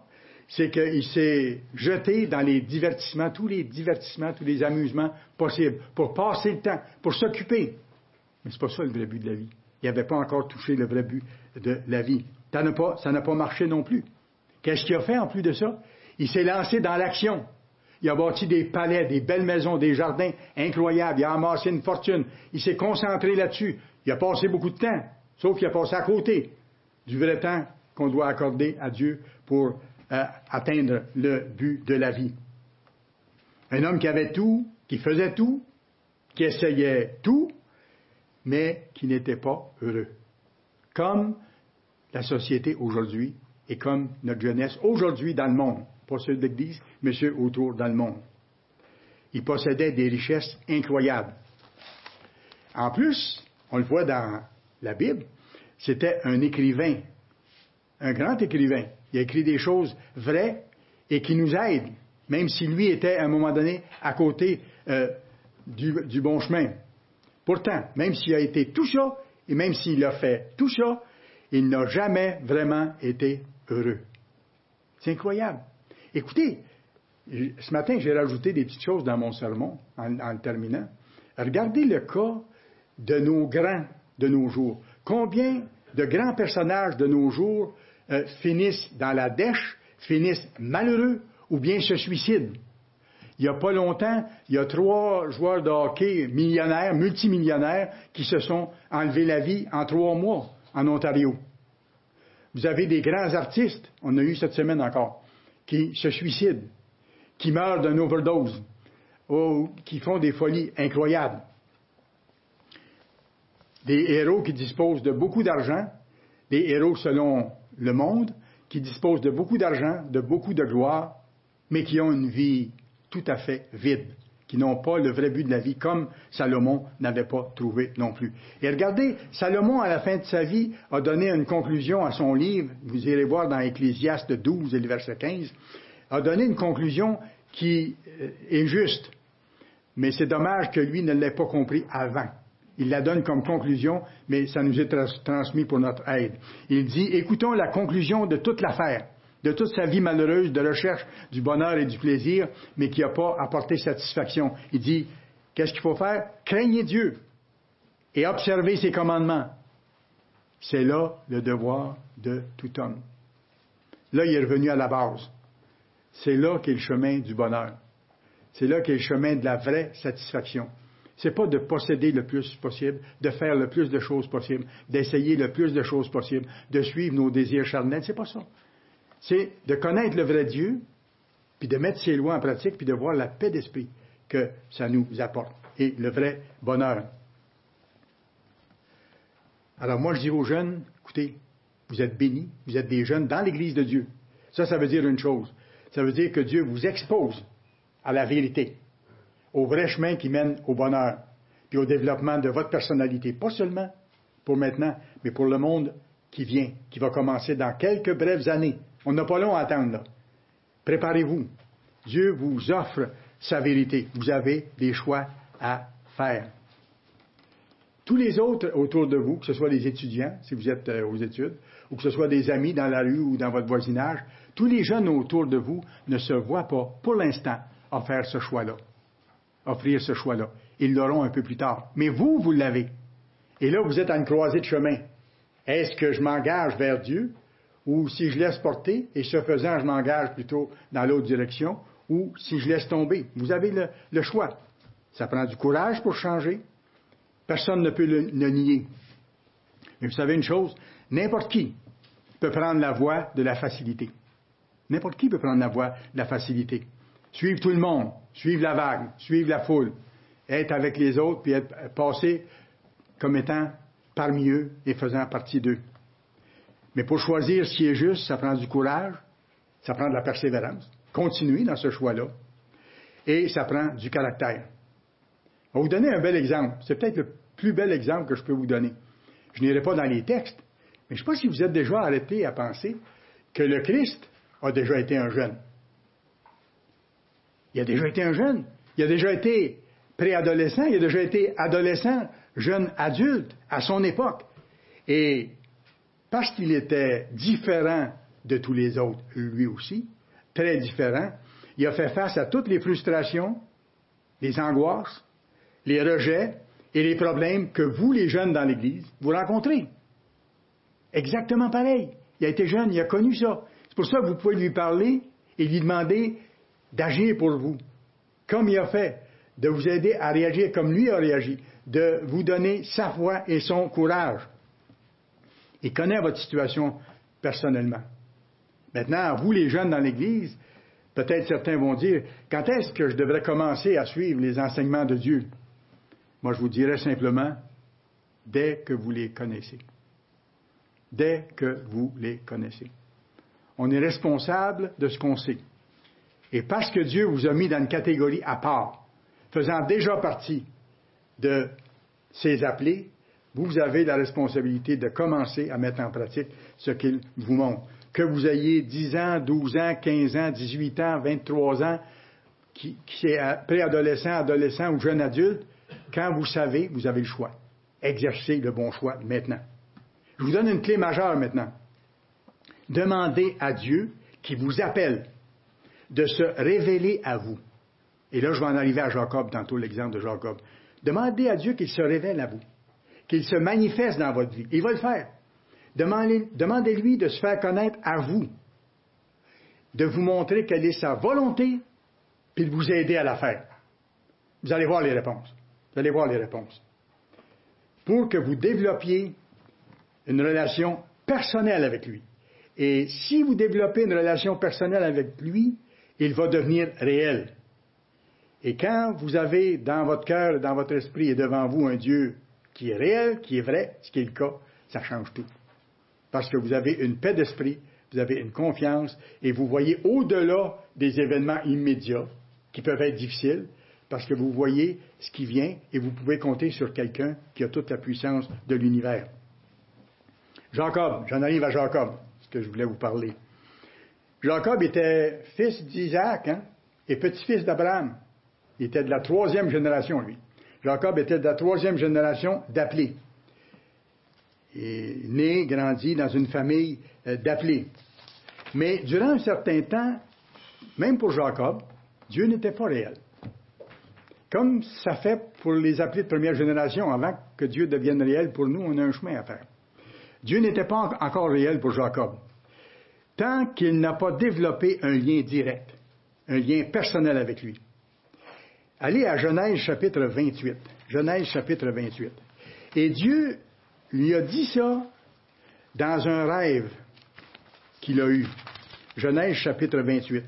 c'est qu'il s'est jeté dans les divertissements, tous les amusements possibles, pour passer le temps, pour s'occuper. Mais c'est pas ça le vrai but de la vie. Il n'avait pas encore touché le vrai but de la vie. Ça n'a pas marché non plus. Qu'est-ce qu'il a fait en plus de ça? Il s'est lancé dans l'action. Il a bâti des palais, des belles maisons, des jardins incroyables. Il a amassé une fortune. Il s'est concentré là-dessus. Il a passé beaucoup de temps, sauf qu'il a passé à côté du vrai temps qu'on doit accorder à Dieu pour atteindre le but de la vie. Un homme qui avait tout, qui faisait tout, qui essayait tout, mais qui n'était pas heureux. Comme la société aujourd'hui et comme notre jeunesse aujourd'hui dans le monde. Pas ceux de l'Église, mais ceux autour dans le monde. Il possédait des richesses incroyables. En plus, on le voit dans la Bible, c'était un écrivain, un grand écrivain. Il a écrit des choses vraies et qui nous aident, même si lui était à un moment donné à côté du bon chemin. Pourtant, même s'il a été tout ça, et même s'il a fait tout ça, il n'a jamais vraiment été heureux. C'est incroyable. Écoutez, ce matin, j'ai rajouté des petites choses dans mon sermon, en le terminant. Regardez le cas de nos grands de nos jours. Combien de grands personnages de nos jours finissent dans la dèche, finissent malheureux ou bien se suicident? Il n'y a pas longtemps, il y a 3 joueurs de hockey millionnaires, multimillionnaires, qui se sont enlevés la vie en 3 mois en Ontario. Vous avez des grands artistes, on a eu cette semaine encore, qui se suicident, qui meurent d'une overdose, ou qui font des folies incroyables. Des héros qui disposent de beaucoup d'argent, des héros selon le monde, qui disposent de beaucoup d'argent, de beaucoup de gloire, mais qui ont une vie tout à fait vide, qui n'ont pas le vrai but de la vie, comme Salomon n'avait pas trouvé non plus. Et regardez, Salomon, à la fin de sa vie, a donné une conclusion à son livre, vous irez voir dans Ecclésiaste 12 et le verset 15, a donné une conclusion qui est juste. Mais c'est dommage que lui ne l'ait pas compris avant. Il la donne comme conclusion, mais ça nous est transmis pour notre aide. Il dit, écoutons la conclusion de toute l'affaire, de toute sa vie malheureuse, de recherche du bonheur et du plaisir, mais qui n'a pas apporté satisfaction. Il dit, qu'est-ce qu'il faut faire? Craignez Dieu et observez ses commandements. C'est là le devoir de tout homme. Là, il est revenu à la base. C'est là qu'est le chemin du bonheur. C'est là qu'est le chemin de la vraie satisfaction. C'est pas de posséder le plus possible, de faire le plus de choses possible, d'essayer le plus de choses possible, de suivre nos désirs charnels. C'est pas ça. C'est de connaître le vrai Dieu, puis de mettre ses lois en pratique, puis de voir la paix d'esprit que ça nous apporte, et le vrai bonheur. Alors moi, je dis aux jeunes, écoutez, vous êtes bénis, vous êtes des jeunes dans l'Église de Dieu. Ça veut dire une chose. Ça veut dire que Dieu vous expose à la vérité, au vrai chemin qui mène au bonheur, puis au développement de votre personnalité. Pas seulement pour maintenant, mais pour le monde qui vient, qui va commencer dans quelques brèves années. On n'a pas long à attendre, là. Préparez-vous. Dieu vous offre sa vérité. Vous avez des choix à faire. Tous les autres autour de vous, que ce soit les étudiants, si vous êtes aux études, ou que ce soit des amis dans la rue ou dans votre voisinage, tous les jeunes autour de vous ne se voient pas, pour l'instant, offrir ce choix-là. Ils l'auront un peu plus tard. Mais vous, vous l'avez. Et là, vous êtes à une croisée de chemin. Est-ce que je m'engage vers Dieu, ou si je laisse porter, et ce faisant, je m'engage plutôt dans l'autre direction, ou si je laisse tomber? Vous avez le choix. Ça prend du courage pour changer. Personne ne peut le nier. Mais vous savez une chose, n'importe qui peut prendre la voie de la facilité. N'importe qui peut prendre la voie de la facilité. Suivre tout le monde, suivre la vague, suivre la foule, être avec les autres, puis passer comme étant parmi eux et faisant partie d'eux. Mais pour choisir ce qui est juste, ça prend du courage, ça prend de la persévérance, continuer dans ce choix-là, et ça prend du caractère. On va vous donner un bel exemple. C'est peut-être le plus bel exemple que je peux vous donner. Je n'irai pas dans les textes, mais je ne sais pas si vous êtes déjà arrêté à penser que le Christ a déjà été un jeune. Il a déjà été un jeune. Il a déjà été préadolescent. Il a déjà été adolescent, jeune adulte à son époque. Et parce qu'il était différent de tous les autres, lui aussi, très différent. Il a fait face à toutes les frustrations, les angoisses, les rejets et les problèmes que vous, les jeunes dans l'Église, vous rencontrez. Exactement pareil. Il a été jeune, il a connu ça. C'est pour ça que vous pouvez lui parler et lui demander d'agir pour vous, comme il a fait, de vous aider à réagir comme lui a réagi, de vous donner sa foi et son courage. Il connaît votre situation personnellement. Maintenant, vous, les jeunes dans l'Église, peut-être certains vont dire, quand est-ce que je devrais commencer à suivre les enseignements de Dieu? Moi, je vous dirais simplement, dès que vous les connaissez. Dès que vous les connaissez. On est responsable de ce qu'on sait. Et parce que Dieu vous a mis dans une catégorie à part, faisant déjà partie de ses appelés, vous avez la responsabilité de commencer à mettre en pratique ce qu'il vous montre. Que vous ayez 10 ans, 12 ans, 15 ans, 18 ans, 23 ans, qui est préadolescent, adolescent ou jeune adulte, quand vous savez, vous avez le choix. Exercez le bon choix maintenant. Je vous donne une clé majeure maintenant. Demandez à Dieu qui vous appelle de se révéler à vous. Et là, je vais en arriver à Jacob, tantôt l'exemple de Jacob. Demandez à Dieu qu'il se révèle à vous, qu'il se manifeste dans votre vie. Il va le faire. Demandez-lui de se faire connaître à vous, de vous montrer quelle est sa volonté, puis de vous aider à la faire. Vous allez voir les réponses. Vous allez voir les réponses. Pour que vous développiez une relation personnelle avec lui. Et si vous développez une relation personnelle avec lui, il va devenir réel. Et quand vous avez dans votre cœur, dans votre esprit et devant vous un Dieu qui est réel, qui est vrai, ce qui est le cas, ça change tout. Parce que vous avez une paix d'esprit, vous avez une confiance, et vous voyez au-delà des événements immédiats qui peuvent être difficiles, parce que vous voyez ce qui vient et vous pouvez compter sur quelqu'un qui a toute la puissance de l'univers. Jacob, j'en arrive à Jacob, ce que je voulais vous parler. Jacob était fils d'Isaac et petit-fils d'Abraham. Il était de la 3e génération, lui. Jacob était de la 3e génération d'appelés. Il est né, grandi dans une famille d'appelés. Mais durant un certain temps, même pour Jacob, Dieu n'était pas réel. Comme ça fait pour les appelés de première génération, avant que Dieu devienne réel pour nous, on a un chemin à faire. Dieu n'était pas encore réel pour Jacob. Tant qu'il n'a pas développé un lien direct, un lien personnel avec lui. Allez à Genèse chapitre 28. Genèse chapitre 28. Et Dieu lui a dit ça dans un rêve qu'il a eu. Genèse chapitre 28.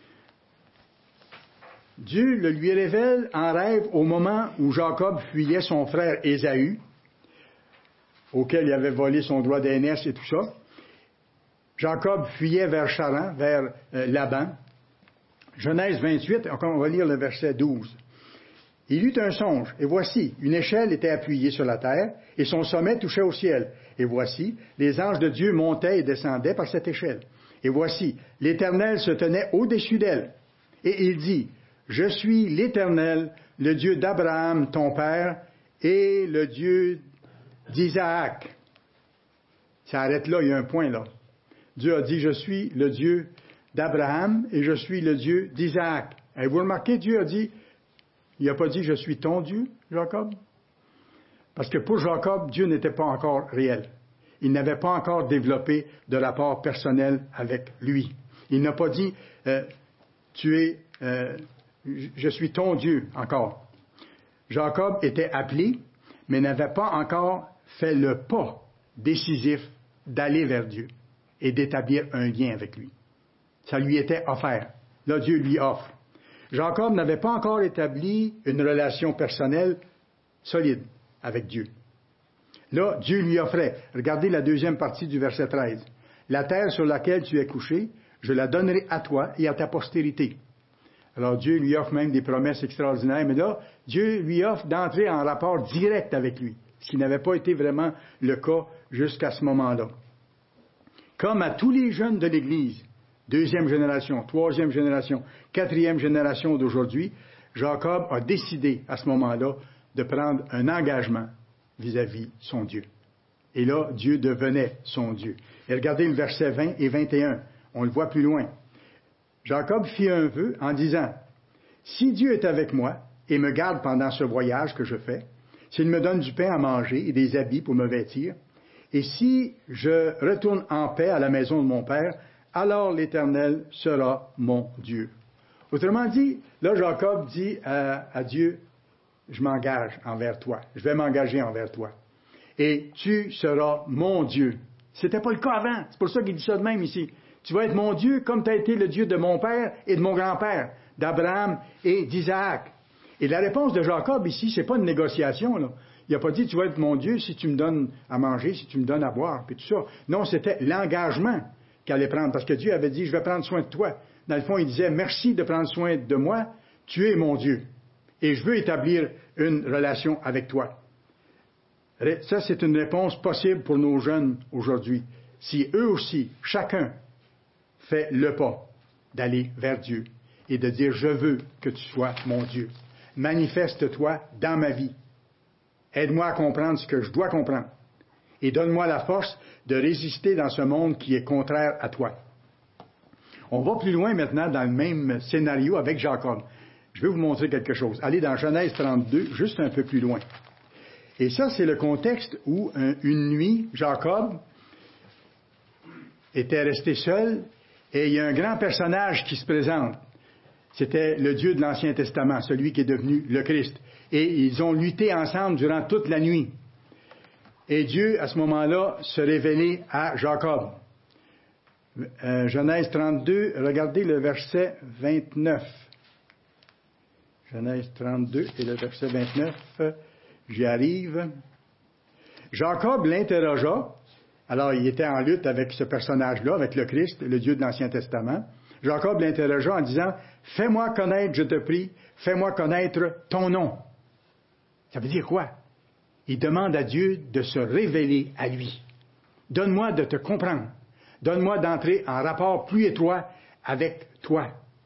Dieu le lui révèle en rêve au moment où Jacob fuyait son frère Ésaü, auquel il avait volé son droit d'aînesse et tout ça. Jacob fuyait vers Charan, vers Laban. Genèse 28, on va lire le verset 12. Il eut un songe, et voici, une échelle était appuyée sur la terre, et son sommet touchait au ciel. Et voici, les anges de Dieu montaient et descendaient par cette échelle. Et voici, l'Éternel se tenait au-dessus d'elle. Et il dit, je suis l'Éternel, le Dieu d'Abraham, ton père, et le Dieu d'Isaac. Ça arrête là, il y a un point là. Dieu a dit, je suis le Dieu d'Abraham et je suis le Dieu d'Isaac. Et vous remarquez, Dieu a dit, il n'a pas dit, je suis ton Dieu, Jacob. Parce que pour Jacob, Dieu n'était pas encore réel. Il n'avait pas encore développé de rapport personnel avec lui. Il n'a pas dit, je suis ton Dieu encore. Jacob était appelé, mais n'avait pas encore fait le pas décisif d'aller vers Dieu et d'établir un lien avec lui. Ça lui était offert. Là, Dieu lui offre. Jacob n'avait pas encore établi une relation personnelle solide avec Dieu. Là, Dieu lui offrait, regardez la deuxième partie du verset 13, « La terre sur laquelle tu es couché, je la donnerai à toi et à ta postérité. » Alors Dieu lui offre même des promesses extraordinaires, mais là, Dieu lui offre d'entrer en rapport direct avec lui, ce qui n'avait pas été vraiment le cas jusqu'à ce moment-là. Comme à tous les jeunes de l'Église, 2e génération, 3e génération, 4e génération d'aujourd'hui, Jacob a décidé à ce moment-là de prendre un engagement vis-à-vis son Dieu. Et là, Dieu devenait son Dieu. Et regardez le verset 20 et 21, on le voit plus loin. Jacob fit un vœu en disant, « Si Dieu est avec moi et me garde pendant ce voyage que je fais, s'il me donne du pain à manger et des habits pour me vêtir, et si je retourne en paix à la maison de mon Père, alors l'Éternel sera mon Dieu. » Autrement dit, là, Jacob dit à Dieu, « Je m'engage envers toi, je vais m'engager envers toi, et tu seras mon Dieu. » C'était pas le cas avant, c'est pour ça qu'il dit ça de même ici. Tu vas être mon Dieu comme tu as été le Dieu de mon père et de mon grand-père, d'Abraham et d'Isaac. Et la réponse de Jacob ici, c'est pas une négociation, là. Il n'a pas dit, tu vas être mon Dieu si tu me donnes à manger, si tu me donnes à boire, puis tout ça. Non, c'était l'engagement qu'il allait prendre, parce que Dieu avait dit, je vais prendre soin de toi. Dans le fond, il disait, merci de prendre soin de moi, tu es mon Dieu. Et je veux établir une relation avec toi. Ça, c'est une réponse possible pour nos jeunes aujourd'hui. Si eux aussi, chacun, fait le pas d'aller vers Dieu et de dire, je veux que tu sois mon Dieu. Manifeste-toi dans ma vie. Aide-moi à comprendre ce que je dois comprendre. Et donne-moi la force de résister dans ce monde qui est contraire à toi. On va plus loin maintenant dans le même scénario avec Jacob. Je vais vous montrer quelque chose. Allez dans Genèse 32, juste un peu plus loin. Et ça, c'est le contexte où une nuit, Jacob était resté seul et il y a un grand personnage qui se présente. C'était le Dieu de l'Ancien Testament, celui qui est devenu le Christ. Et ils ont lutté ensemble durant toute la nuit. Et Dieu, à ce moment-là, se révélait à Jacob. Genèse 32, regardez le verset 29. Genèse 32 et le verset 29, j'y arrive. Jacob l'interrogea. Alors, il était en lutte avec ce personnage-là, avec le Christ, le Dieu de l'Ancien Testament. Jacob l'interrogea en disant, « Fais-moi connaître, je te prie, fais-moi connaître ton nom. » Ça veut dire quoi? Il demande à Dieu de se révéler à lui. Donne-moi de te comprendre. Donne-moi d'entrer en rapport plus étroit avec toi.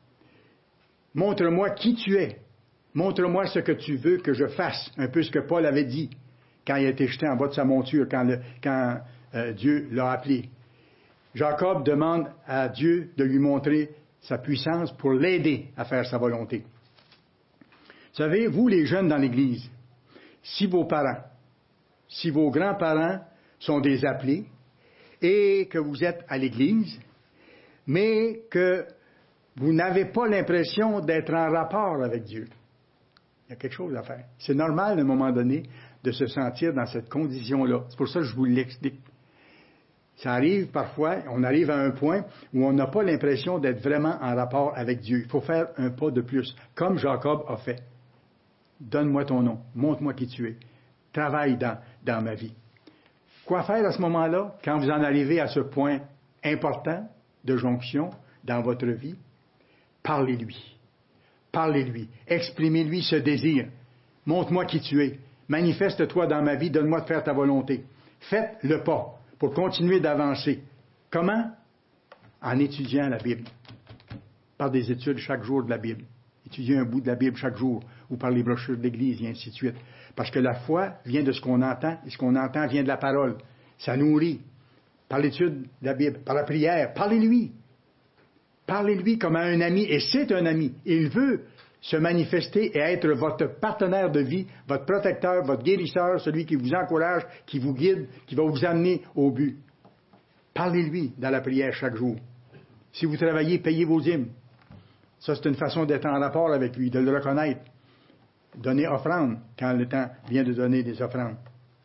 Montre-moi qui tu es. Montre-moi ce que tu veux que je fasse. Un peu ce que Paul avait dit quand il a été jeté en bas de sa monture, quand Dieu l'a appelé. Jacob demande à Dieu de lui montrer sa puissance pour l'aider à faire sa volonté. Vous savez, vous les jeunes dans l'Église, si vos parents, si vos grands-parents sont des appelés et que vous êtes à l'Église, mais que vous n'avez pas l'impression d'être en rapport avec Dieu, il y a quelque chose à faire. C'est normal, à un moment donné, de se sentir dans cette condition-là. C'est pour ça que je vous l'explique. Ça arrive parfois, on arrive à un point où on n'a pas l'impression d'être vraiment en rapport avec Dieu. Il faut faire un pas de plus, comme Jacob a fait. Donne-moi ton nom, montre-moi qui tu es, travaille dans ma vie. Quoi faire à ce moment-là, quand vous en arrivez à ce point important de jonction dans votre vie? Parlez-lui. Parlez-lui. Exprimez-lui ce désir. Montre-moi qui tu es. Manifeste-toi dans ma vie. Donne-moi de faire ta volonté. Faites le pas pour continuer d'avancer. Comment? En étudiant la Bible. Par des études chaque jour de la Bible. Étudier un bout de la Bible chaque jour ou par les brochures de l'Église et ainsi de suite. Parce que la foi vient de ce qu'on entend et ce qu'on entend vient de la parole. Ça nourrit. Par l'étude de la Bible, par la prière. Parlez-lui. Parlez-lui comme à un ami, et c'est un ami. Il veut se manifester et être votre partenaire de vie, votre protecteur, votre guérisseur, celui qui vous encourage, qui vous guide, qui va vous amener au but. Parlez-lui dans la prière chaque jour. Si vous travaillez, payez vos dîmes. Ça, c'est une façon d'être en rapport avec lui, de le reconnaître. Donner offrande quand le temps vient de donner des offrandes.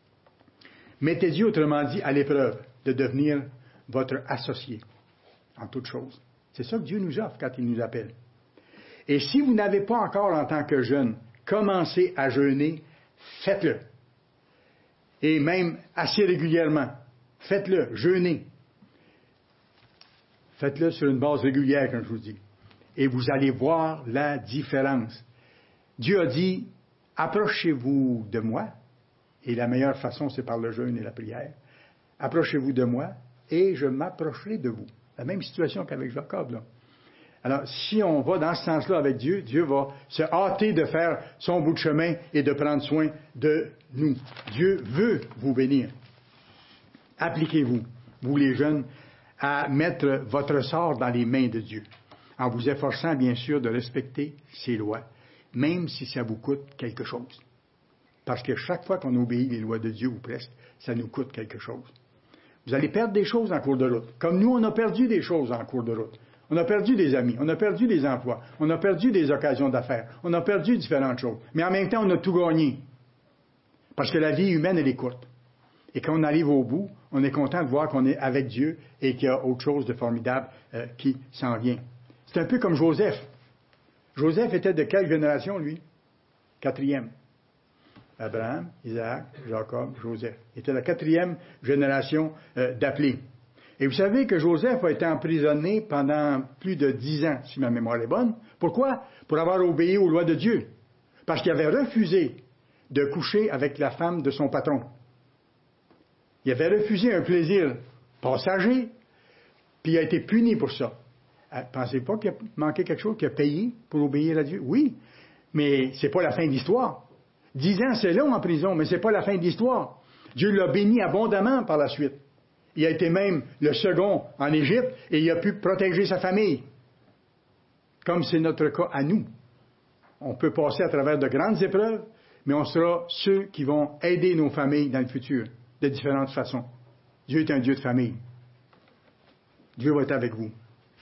Mettez Dieu, autrement dit, à l'épreuve de devenir votre associé en toutes choses. C'est ça que Dieu nous offre quand il nous appelle. Et si vous n'avez pas encore, en tant que jeune, commencé à jeûner, faites-le. Et même assez régulièrement. Faites-le, jeûnez. Faites-le sur une base régulière, comme je vous dis. Et vous allez voir la différence. Dieu a dit, approchez-vous de moi. Et la meilleure façon, c'est par le jeûne et la prière. Approchez-vous de moi et je m'approcherai de vous. La même situation qu'avec Jacob, là. Alors, si on va dans ce sens-là avec Dieu, Dieu va se hâter de faire son bout de chemin et de prendre soin de nous. Dieu veut vous bénir. Appliquez-vous, vous les jeunes, à mettre votre sort dans les mains de Dieu. en vous efforçant bien sûr de respecter ses lois, même si ça vous coûte quelque chose. Parce que chaque fois qu'on obéit les lois de Dieu, ou presque, ça nous coûte quelque chose. Vous allez perdre des choses en cours de route. Comme nous, on a perdu des choses en cours de route. On a perdu des amis, on a perdu des emplois, on a perdu des occasions d'affaires, on a perdu différentes choses. Mais en même temps, on a tout gagné. Parce que la vie humaine, elle est courte. Et quand on arrive au bout, on est content de voir qu'on est avec Dieu et qu'il y a autre chose de formidable qui s'en vient. C'est un peu comme Joseph. Joseph était de quelle génération, lui? 4e. Abraham, Isaac, Jacob, Joseph. Il était la 4e génération d'appelés. Et vous savez que Joseph a été emprisonné pendant plus de 10 ans, si ma mémoire est bonne. Pourquoi? Pour avoir obéi aux lois de Dieu. Parce qu'il avait refusé de coucher avec la femme de son patron. Il avait refusé un plaisir passager, puis il a été puni pour ça. Pensez pas qu'il a manqué quelque chose, qu'il a payé pour obéir à Dieu? Oui, mais c'est pas la fin de l'histoire. 10 ans, c'est long en prison, mais c'est pas la fin de l'histoire. Dieu l'a béni abondamment par la suite. Il a été même le second en Égypte et il a pu protéger sa famille. Comme c'est notre cas à nous. On peut passer à travers de grandes épreuves, mais on sera ceux qui vont aider nos familles dans le futur, de différentes façons. Dieu est un Dieu de famille. Dieu va être avec vous.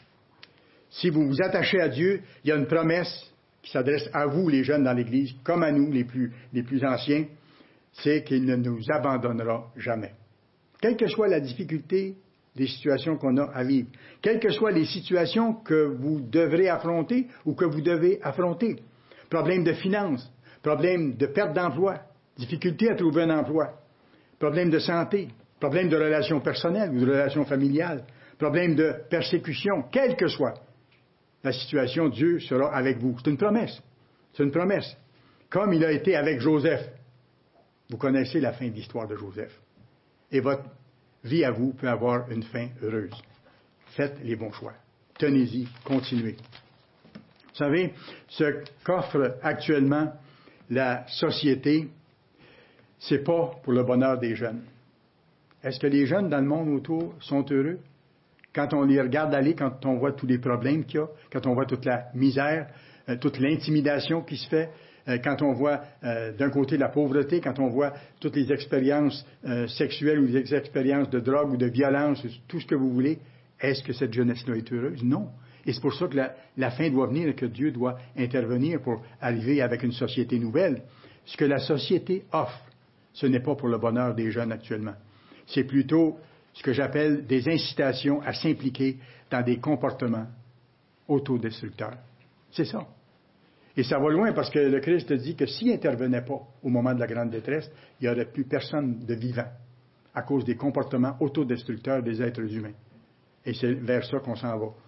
Si vous vous attachez à Dieu, il y a une promesse qui s'adresse à vous, les jeunes dans l'Église, comme à nous, les plus anciens, c'est qu'il ne nous abandonnera jamais. Quelle que soit la difficulté des situations qu'on a à vivre, quelles que soient les situations que vous devrez affronter ou que vous devez affronter, problème de finances, problème de perte d'emploi, difficulté à trouver un emploi, problème de santé, problème de relations personnelles ou de relations familiales, problème de persécution, quelle que soit la situation, Dieu sera avec vous. C'est une promesse. C'est une promesse. Comme il a été avec Joseph. Vous connaissez la fin de l'histoire de Joseph. Et votre vie à vous peut avoir une fin heureuse. Faites les bons choix. Tenez-y, continuez. Vous savez, ce qu'offre actuellement la société, c'est pas pour le bonheur des jeunes. Est-ce que les jeunes dans le monde autour sont heureux? Quand on les regarde aller, quand on voit tous les problèmes qu'il y a, quand on voit toute la misère, toute l'intimidation qui se fait, quand on voit d'un côté la pauvreté, quand on voit toutes les expériences sexuelles ou les expériences de drogue ou de violence, tout ce que vous voulez, est-ce que cette jeunesse-là est heureuse? Non. Et c'est pour ça que la fin doit venir et que Dieu doit intervenir pour arriver avec une société nouvelle. Ce que la société offre, ce n'est pas pour le bonheur des jeunes actuellement. C'est plutôt ce que j'appelle des incitations à s'impliquer dans des comportements autodestructeurs. C'est ça. Et ça va loin parce que le Christ dit que s'il n'intervenait pas au moment de la grande détresse, il n'y aurait plus personne de vivant à cause des comportements autodestructeurs des êtres humains. Et c'est vers ça qu'on s'en va.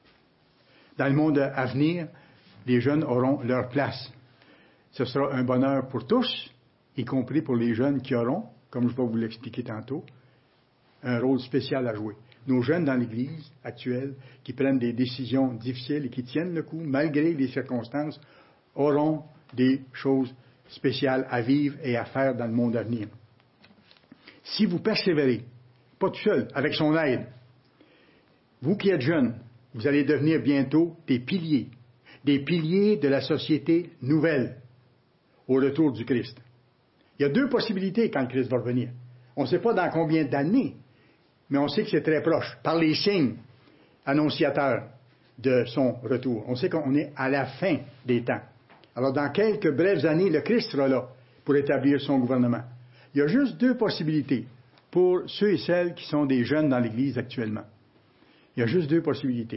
Dans le monde à venir, les jeunes auront leur place. Ce sera un bonheur pour tous, y compris pour les jeunes qui auront, comme je vais vous l'expliquer tantôt, un rôle spécial à jouer. Nos jeunes dans l'Église actuelle, qui prennent des décisions difficiles et qui tiennent le coup, malgré les circonstances, auront des choses spéciales à vivre et à faire dans le monde à venir. Si vous persévérez, pas tout seul, avec son aide, vous qui êtes jeunes, vous allez devenir bientôt des piliers de la société nouvelle au retour du Christ. Il y a 2 possibilités quand le Christ va revenir. On ne sait pas dans combien d'années, mais on sait que c'est très proche, par les signes annonciateurs de son retour. On sait qu'on est à la fin des temps. Alors, dans quelques brèves années, le Christ sera là pour établir son gouvernement. Il y a juste 2 possibilités pour ceux et celles qui sont des jeunes dans l'Église actuellement. Il y a juste 2 possibilités.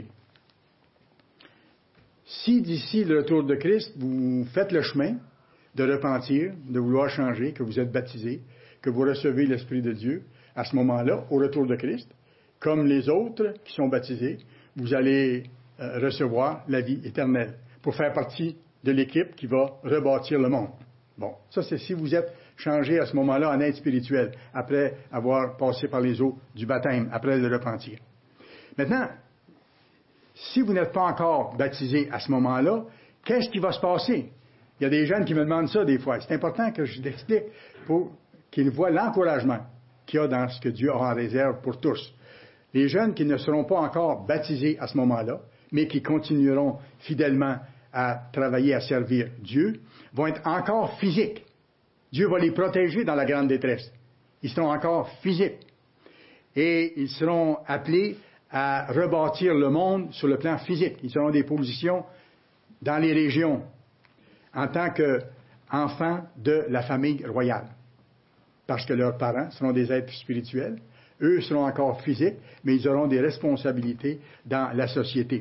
Si d'ici le retour de Christ, vous faites le chemin de repentir, de vouloir changer, que vous êtes baptisé, que vous recevez l'Esprit de Dieu, à ce moment-là, au retour de Christ, comme les autres qui sont baptisés, vous allez recevoir la vie éternelle pour faire partie de l'équipe qui va rebâtir le monde. Bon, ça c'est si vous êtes changé à ce moment-là en être spirituel, après avoir passé par les eaux du baptême, après le repentir. Maintenant, si vous n'êtes pas encore baptisé à ce moment-là, qu'est-ce qui va se passer? Il y a des jeunes qui me demandent ça des fois. C'est important que je l'explique pour qu'ils voient l'encouragement qu'il y a dans ce que Dieu a en réserve pour tous. Les jeunes qui ne seront pas encore baptisés à ce moment-là, mais qui continueront fidèlement à travailler, à servir Dieu, vont être encore physiques. Dieu va les protéger dans la grande détresse. Ils seront encore physiques. Et ils seront appelés à rebâtir le monde sur le plan physique. Ils auront des positions dans les régions en tant qu'enfants de la famille royale. Parce que leurs parents seront des êtres spirituels. Eux seront encore physiques, mais ils auront des responsabilités dans la société.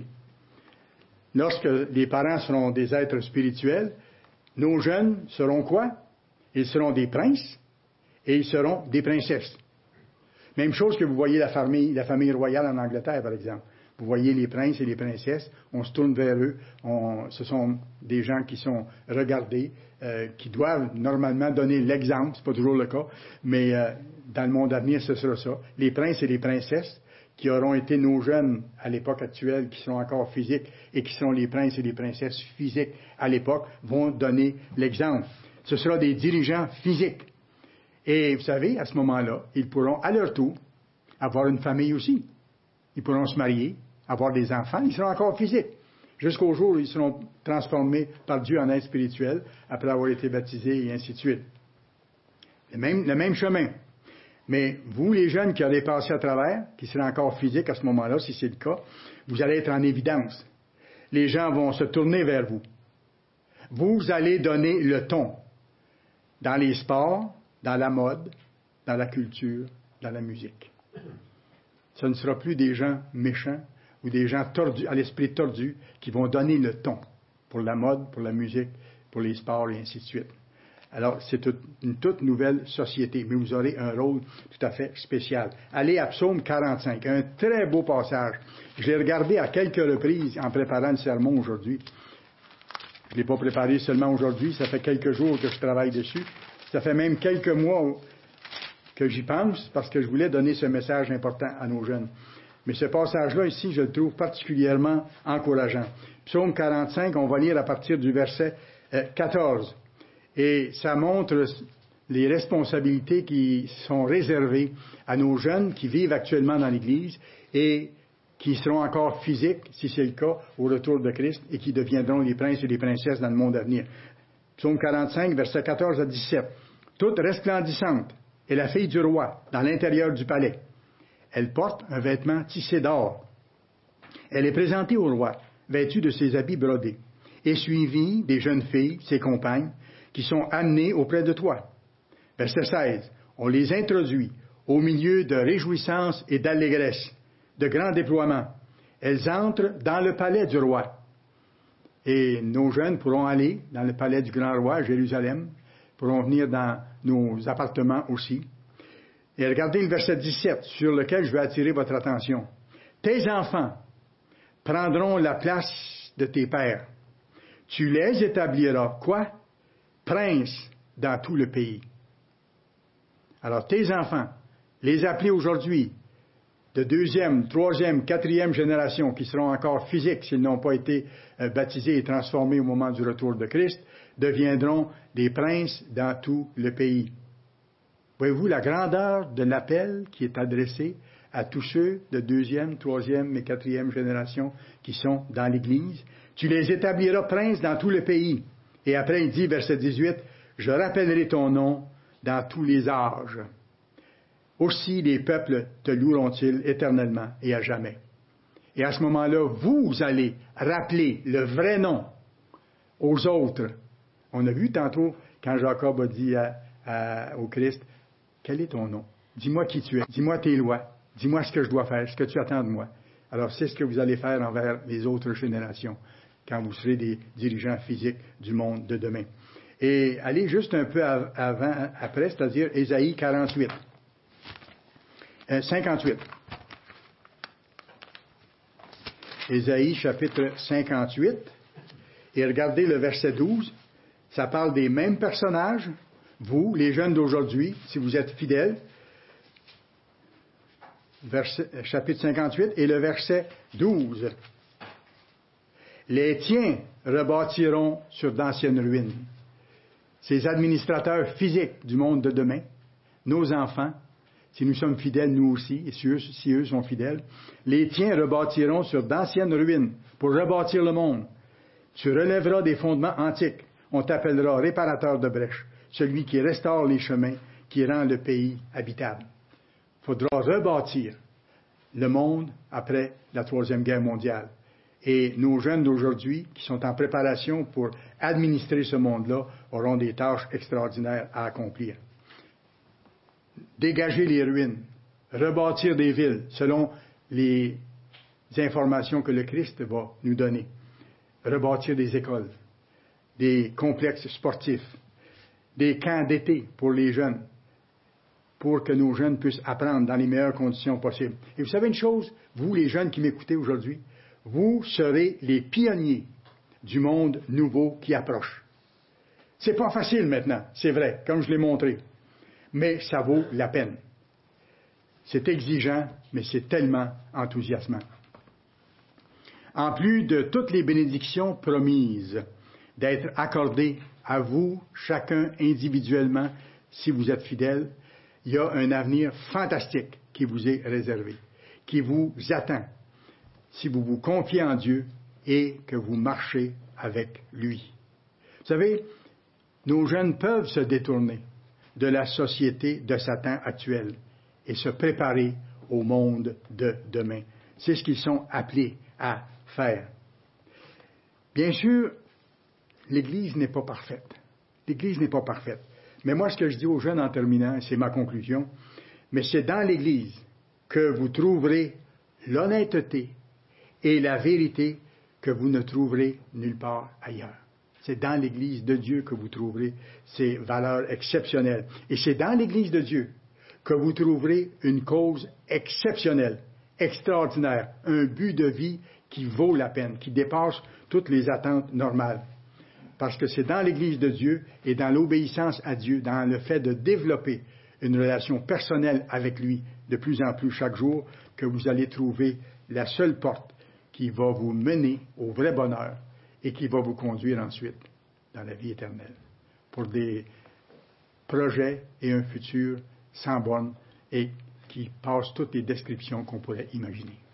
Lorsque les parents seront des êtres spirituels, nos jeunes seront quoi? Ils seront des princes et ils seront des princesses. Même chose que vous voyez la famille royale en Angleterre, par exemple. Vous voyez les princes et les princesses, on se tourne vers eux. Ce sont des gens qui sont regardés, qui doivent normalement donner l'exemple. C'est pas toujours le cas, mais dans le monde à venir, ce sera ça. Les princes et les princesses qui auront été nos jeunes à l'époque actuelle, qui sont encore physiques, et qui sont les princes et les princesses physiques à l'époque, vont donner l'exemple. Ce sera des dirigeants physiques. Et vous savez, à ce moment-là, ils pourront, à leur tour, avoir une famille aussi. Ils pourront se marier, avoir des enfants. Ils seront encore physiques. Jusqu'au jour où ils seront transformés par Dieu en êtres spirituels, après avoir été baptisés, et ainsi de suite. Le même chemin. Mais vous, les jeunes qui allez passer à travers, qui seront encore physiques à ce moment-là, si c'est le cas, vous allez être en évidence. Les gens vont se tourner vers vous. Vous allez donner le ton dans les sports, dans la mode, dans la culture, dans la musique. Ce ne sera plus des gens méchants ou des gens tordus, à l'esprit tordu, qui vont donner le ton pour la mode, pour la musique, pour les sports et ainsi de suite. Alors, c'est une toute nouvelle société, mais vous aurez un rôle tout à fait spécial. Allez à Psaume 45, un très beau passage. Je l'ai regardé à quelques reprises en préparant le sermon aujourd'hui. Je ne l'ai pas préparé seulement aujourd'hui, ça fait quelques jours que je travaille dessus. Ça fait même quelques mois que j'y pense, parce que je voulais donner ce message important à nos jeunes. Mais ce passage-là, ici, je le trouve particulièrement encourageant. Psaume 45, on va lire à partir du verset 14. Et ça montre les responsabilités qui sont réservées à nos jeunes qui vivent actuellement dans l'Église et qui seront encore physiques, si c'est le cas, au retour de Christ, et qui deviendront les princes et les princesses dans le monde à venir. Psaume 45, versets 14 à 17. Toute resplendissante est la fille du roi dans l'intérieur du palais. Elle porte un vêtement tissé d'or. Elle est présentée au roi, vêtue de ses habits brodés, et suivie des jeunes filles, ses compagnes, qui sont amenées auprès de toi. Verset 16. On les introduit au milieu de réjouissance et d'allégresse, de grands déploiements. Elles entrent dans le palais du roi. Et nos jeunes pourront aller dans le palais du grand roi à Jérusalem, pourront venir dans nos appartements aussi. Et regardez le verset 17, sur lequel je veux attirer votre attention. Tes enfants prendront la place de tes pères. Tu les établiras, quoi? Princes dans tout le pays. Alors, tes enfants, les appelés aujourd'hui, de 2e, 3e, 4e génération, qui seront encore physiques s'ils n'ont pas été baptisés et transformés au moment du retour de Christ, deviendront des princes dans tout le pays. Voyez-vous la grandeur de l'appel qui est adressé à tous ceux de 2e, 3e et 4e génération qui sont dans l'Église? Tu les établiras princes dans tout le pays. Et après, il dit, verset 18, « Je rappellerai ton nom dans tous les âges. Aussi les peuples te loueront-ils éternellement et à jamais. » Et à ce moment-là, vous allez rappeler le vrai nom aux autres. On a vu tantôt, quand Jacob a dit au Christ, « Quel est ton nom? Dis-moi qui tu es. Dis-moi tes lois. Dis-moi ce que je dois faire, ce que tu attends de moi. » Alors, c'est ce que vous allez faire envers les autres générations, quand vous serez des dirigeants physiques du monde de demain. Et allez juste un peu après, c'est-à-dire Ésaïe 58. Ésaïe chapitre 58. Et regardez le verset 12. Ça parle des mêmes personnages. Vous, les jeunes d'aujourd'hui, si vous êtes fidèles. Chapitre 58 et le verset 12. Les tiens rebâtiront sur d'anciennes ruines. Ces administrateurs physiques du monde de demain, nos enfants, si nous sommes fidèles, nous aussi, et si eux sont fidèles, les tiens rebâtiront sur d'anciennes ruines pour rebâtir le monde. Tu relèveras des fondements antiques. On t'appellera réparateur de brèches, celui qui restaure les chemins, qui rend le pays habitable. Il faudra rebâtir le monde après la Troisième Guerre mondiale. Et nos jeunes d'aujourd'hui, qui sont en préparation pour administrer ce monde-là, auront des tâches extraordinaires à accomplir. Dégager les ruines, rebâtir des villes, selon les informations que le Christ va nous donner. Rebâtir des écoles, des complexes sportifs, des camps d'été pour les jeunes, pour que nos jeunes puissent apprendre dans les meilleures conditions possibles. Et vous savez une chose, vous les jeunes qui m'écoutez aujourd'hui, vous serez les pionniers du monde nouveau qui approche. C'est pas facile maintenant, c'est vrai, comme je l'ai montré, mais ça vaut la peine. C'est exigeant, mais c'est tellement enthousiasmant. En plus de toutes les bénédictions promises d'être accordées à vous, chacun individuellement, si vous êtes fidèle, il y a un avenir fantastique qui vous est réservé, qui vous attend, si vous vous confiez en Dieu et que vous marchez avec lui. Vous savez, nos jeunes peuvent se détourner de la société de Satan actuelle et se préparer au monde de demain. C'est ce qu'ils sont appelés à faire. Bien sûr, l'Église n'est pas parfaite. L'Église n'est pas parfaite. Mais moi, ce que je dis aux jeunes en terminant, c'est ma conclusion, mais c'est dans l'Église que vous trouverez l'honnêteté et la vérité que vous ne trouverez nulle part ailleurs. C'est dans l'Église de Dieu que vous trouverez ces valeurs exceptionnelles. Et c'est dans l'Église de Dieu que vous trouverez une cause exceptionnelle, extraordinaire, un but de vie qui vaut la peine, qui dépasse toutes les attentes normales. Parce que c'est dans l'Église de Dieu et dans l'obéissance à Dieu, dans le fait de développer une relation personnelle avec lui de plus en plus chaque jour, que vous allez trouver la seule porte qui va vous mener au vrai bonheur et qui va vous conduire ensuite dans la vie éternelle, pour des projets et un futur sans bornes et qui passe toutes les descriptions qu'on pourrait imaginer.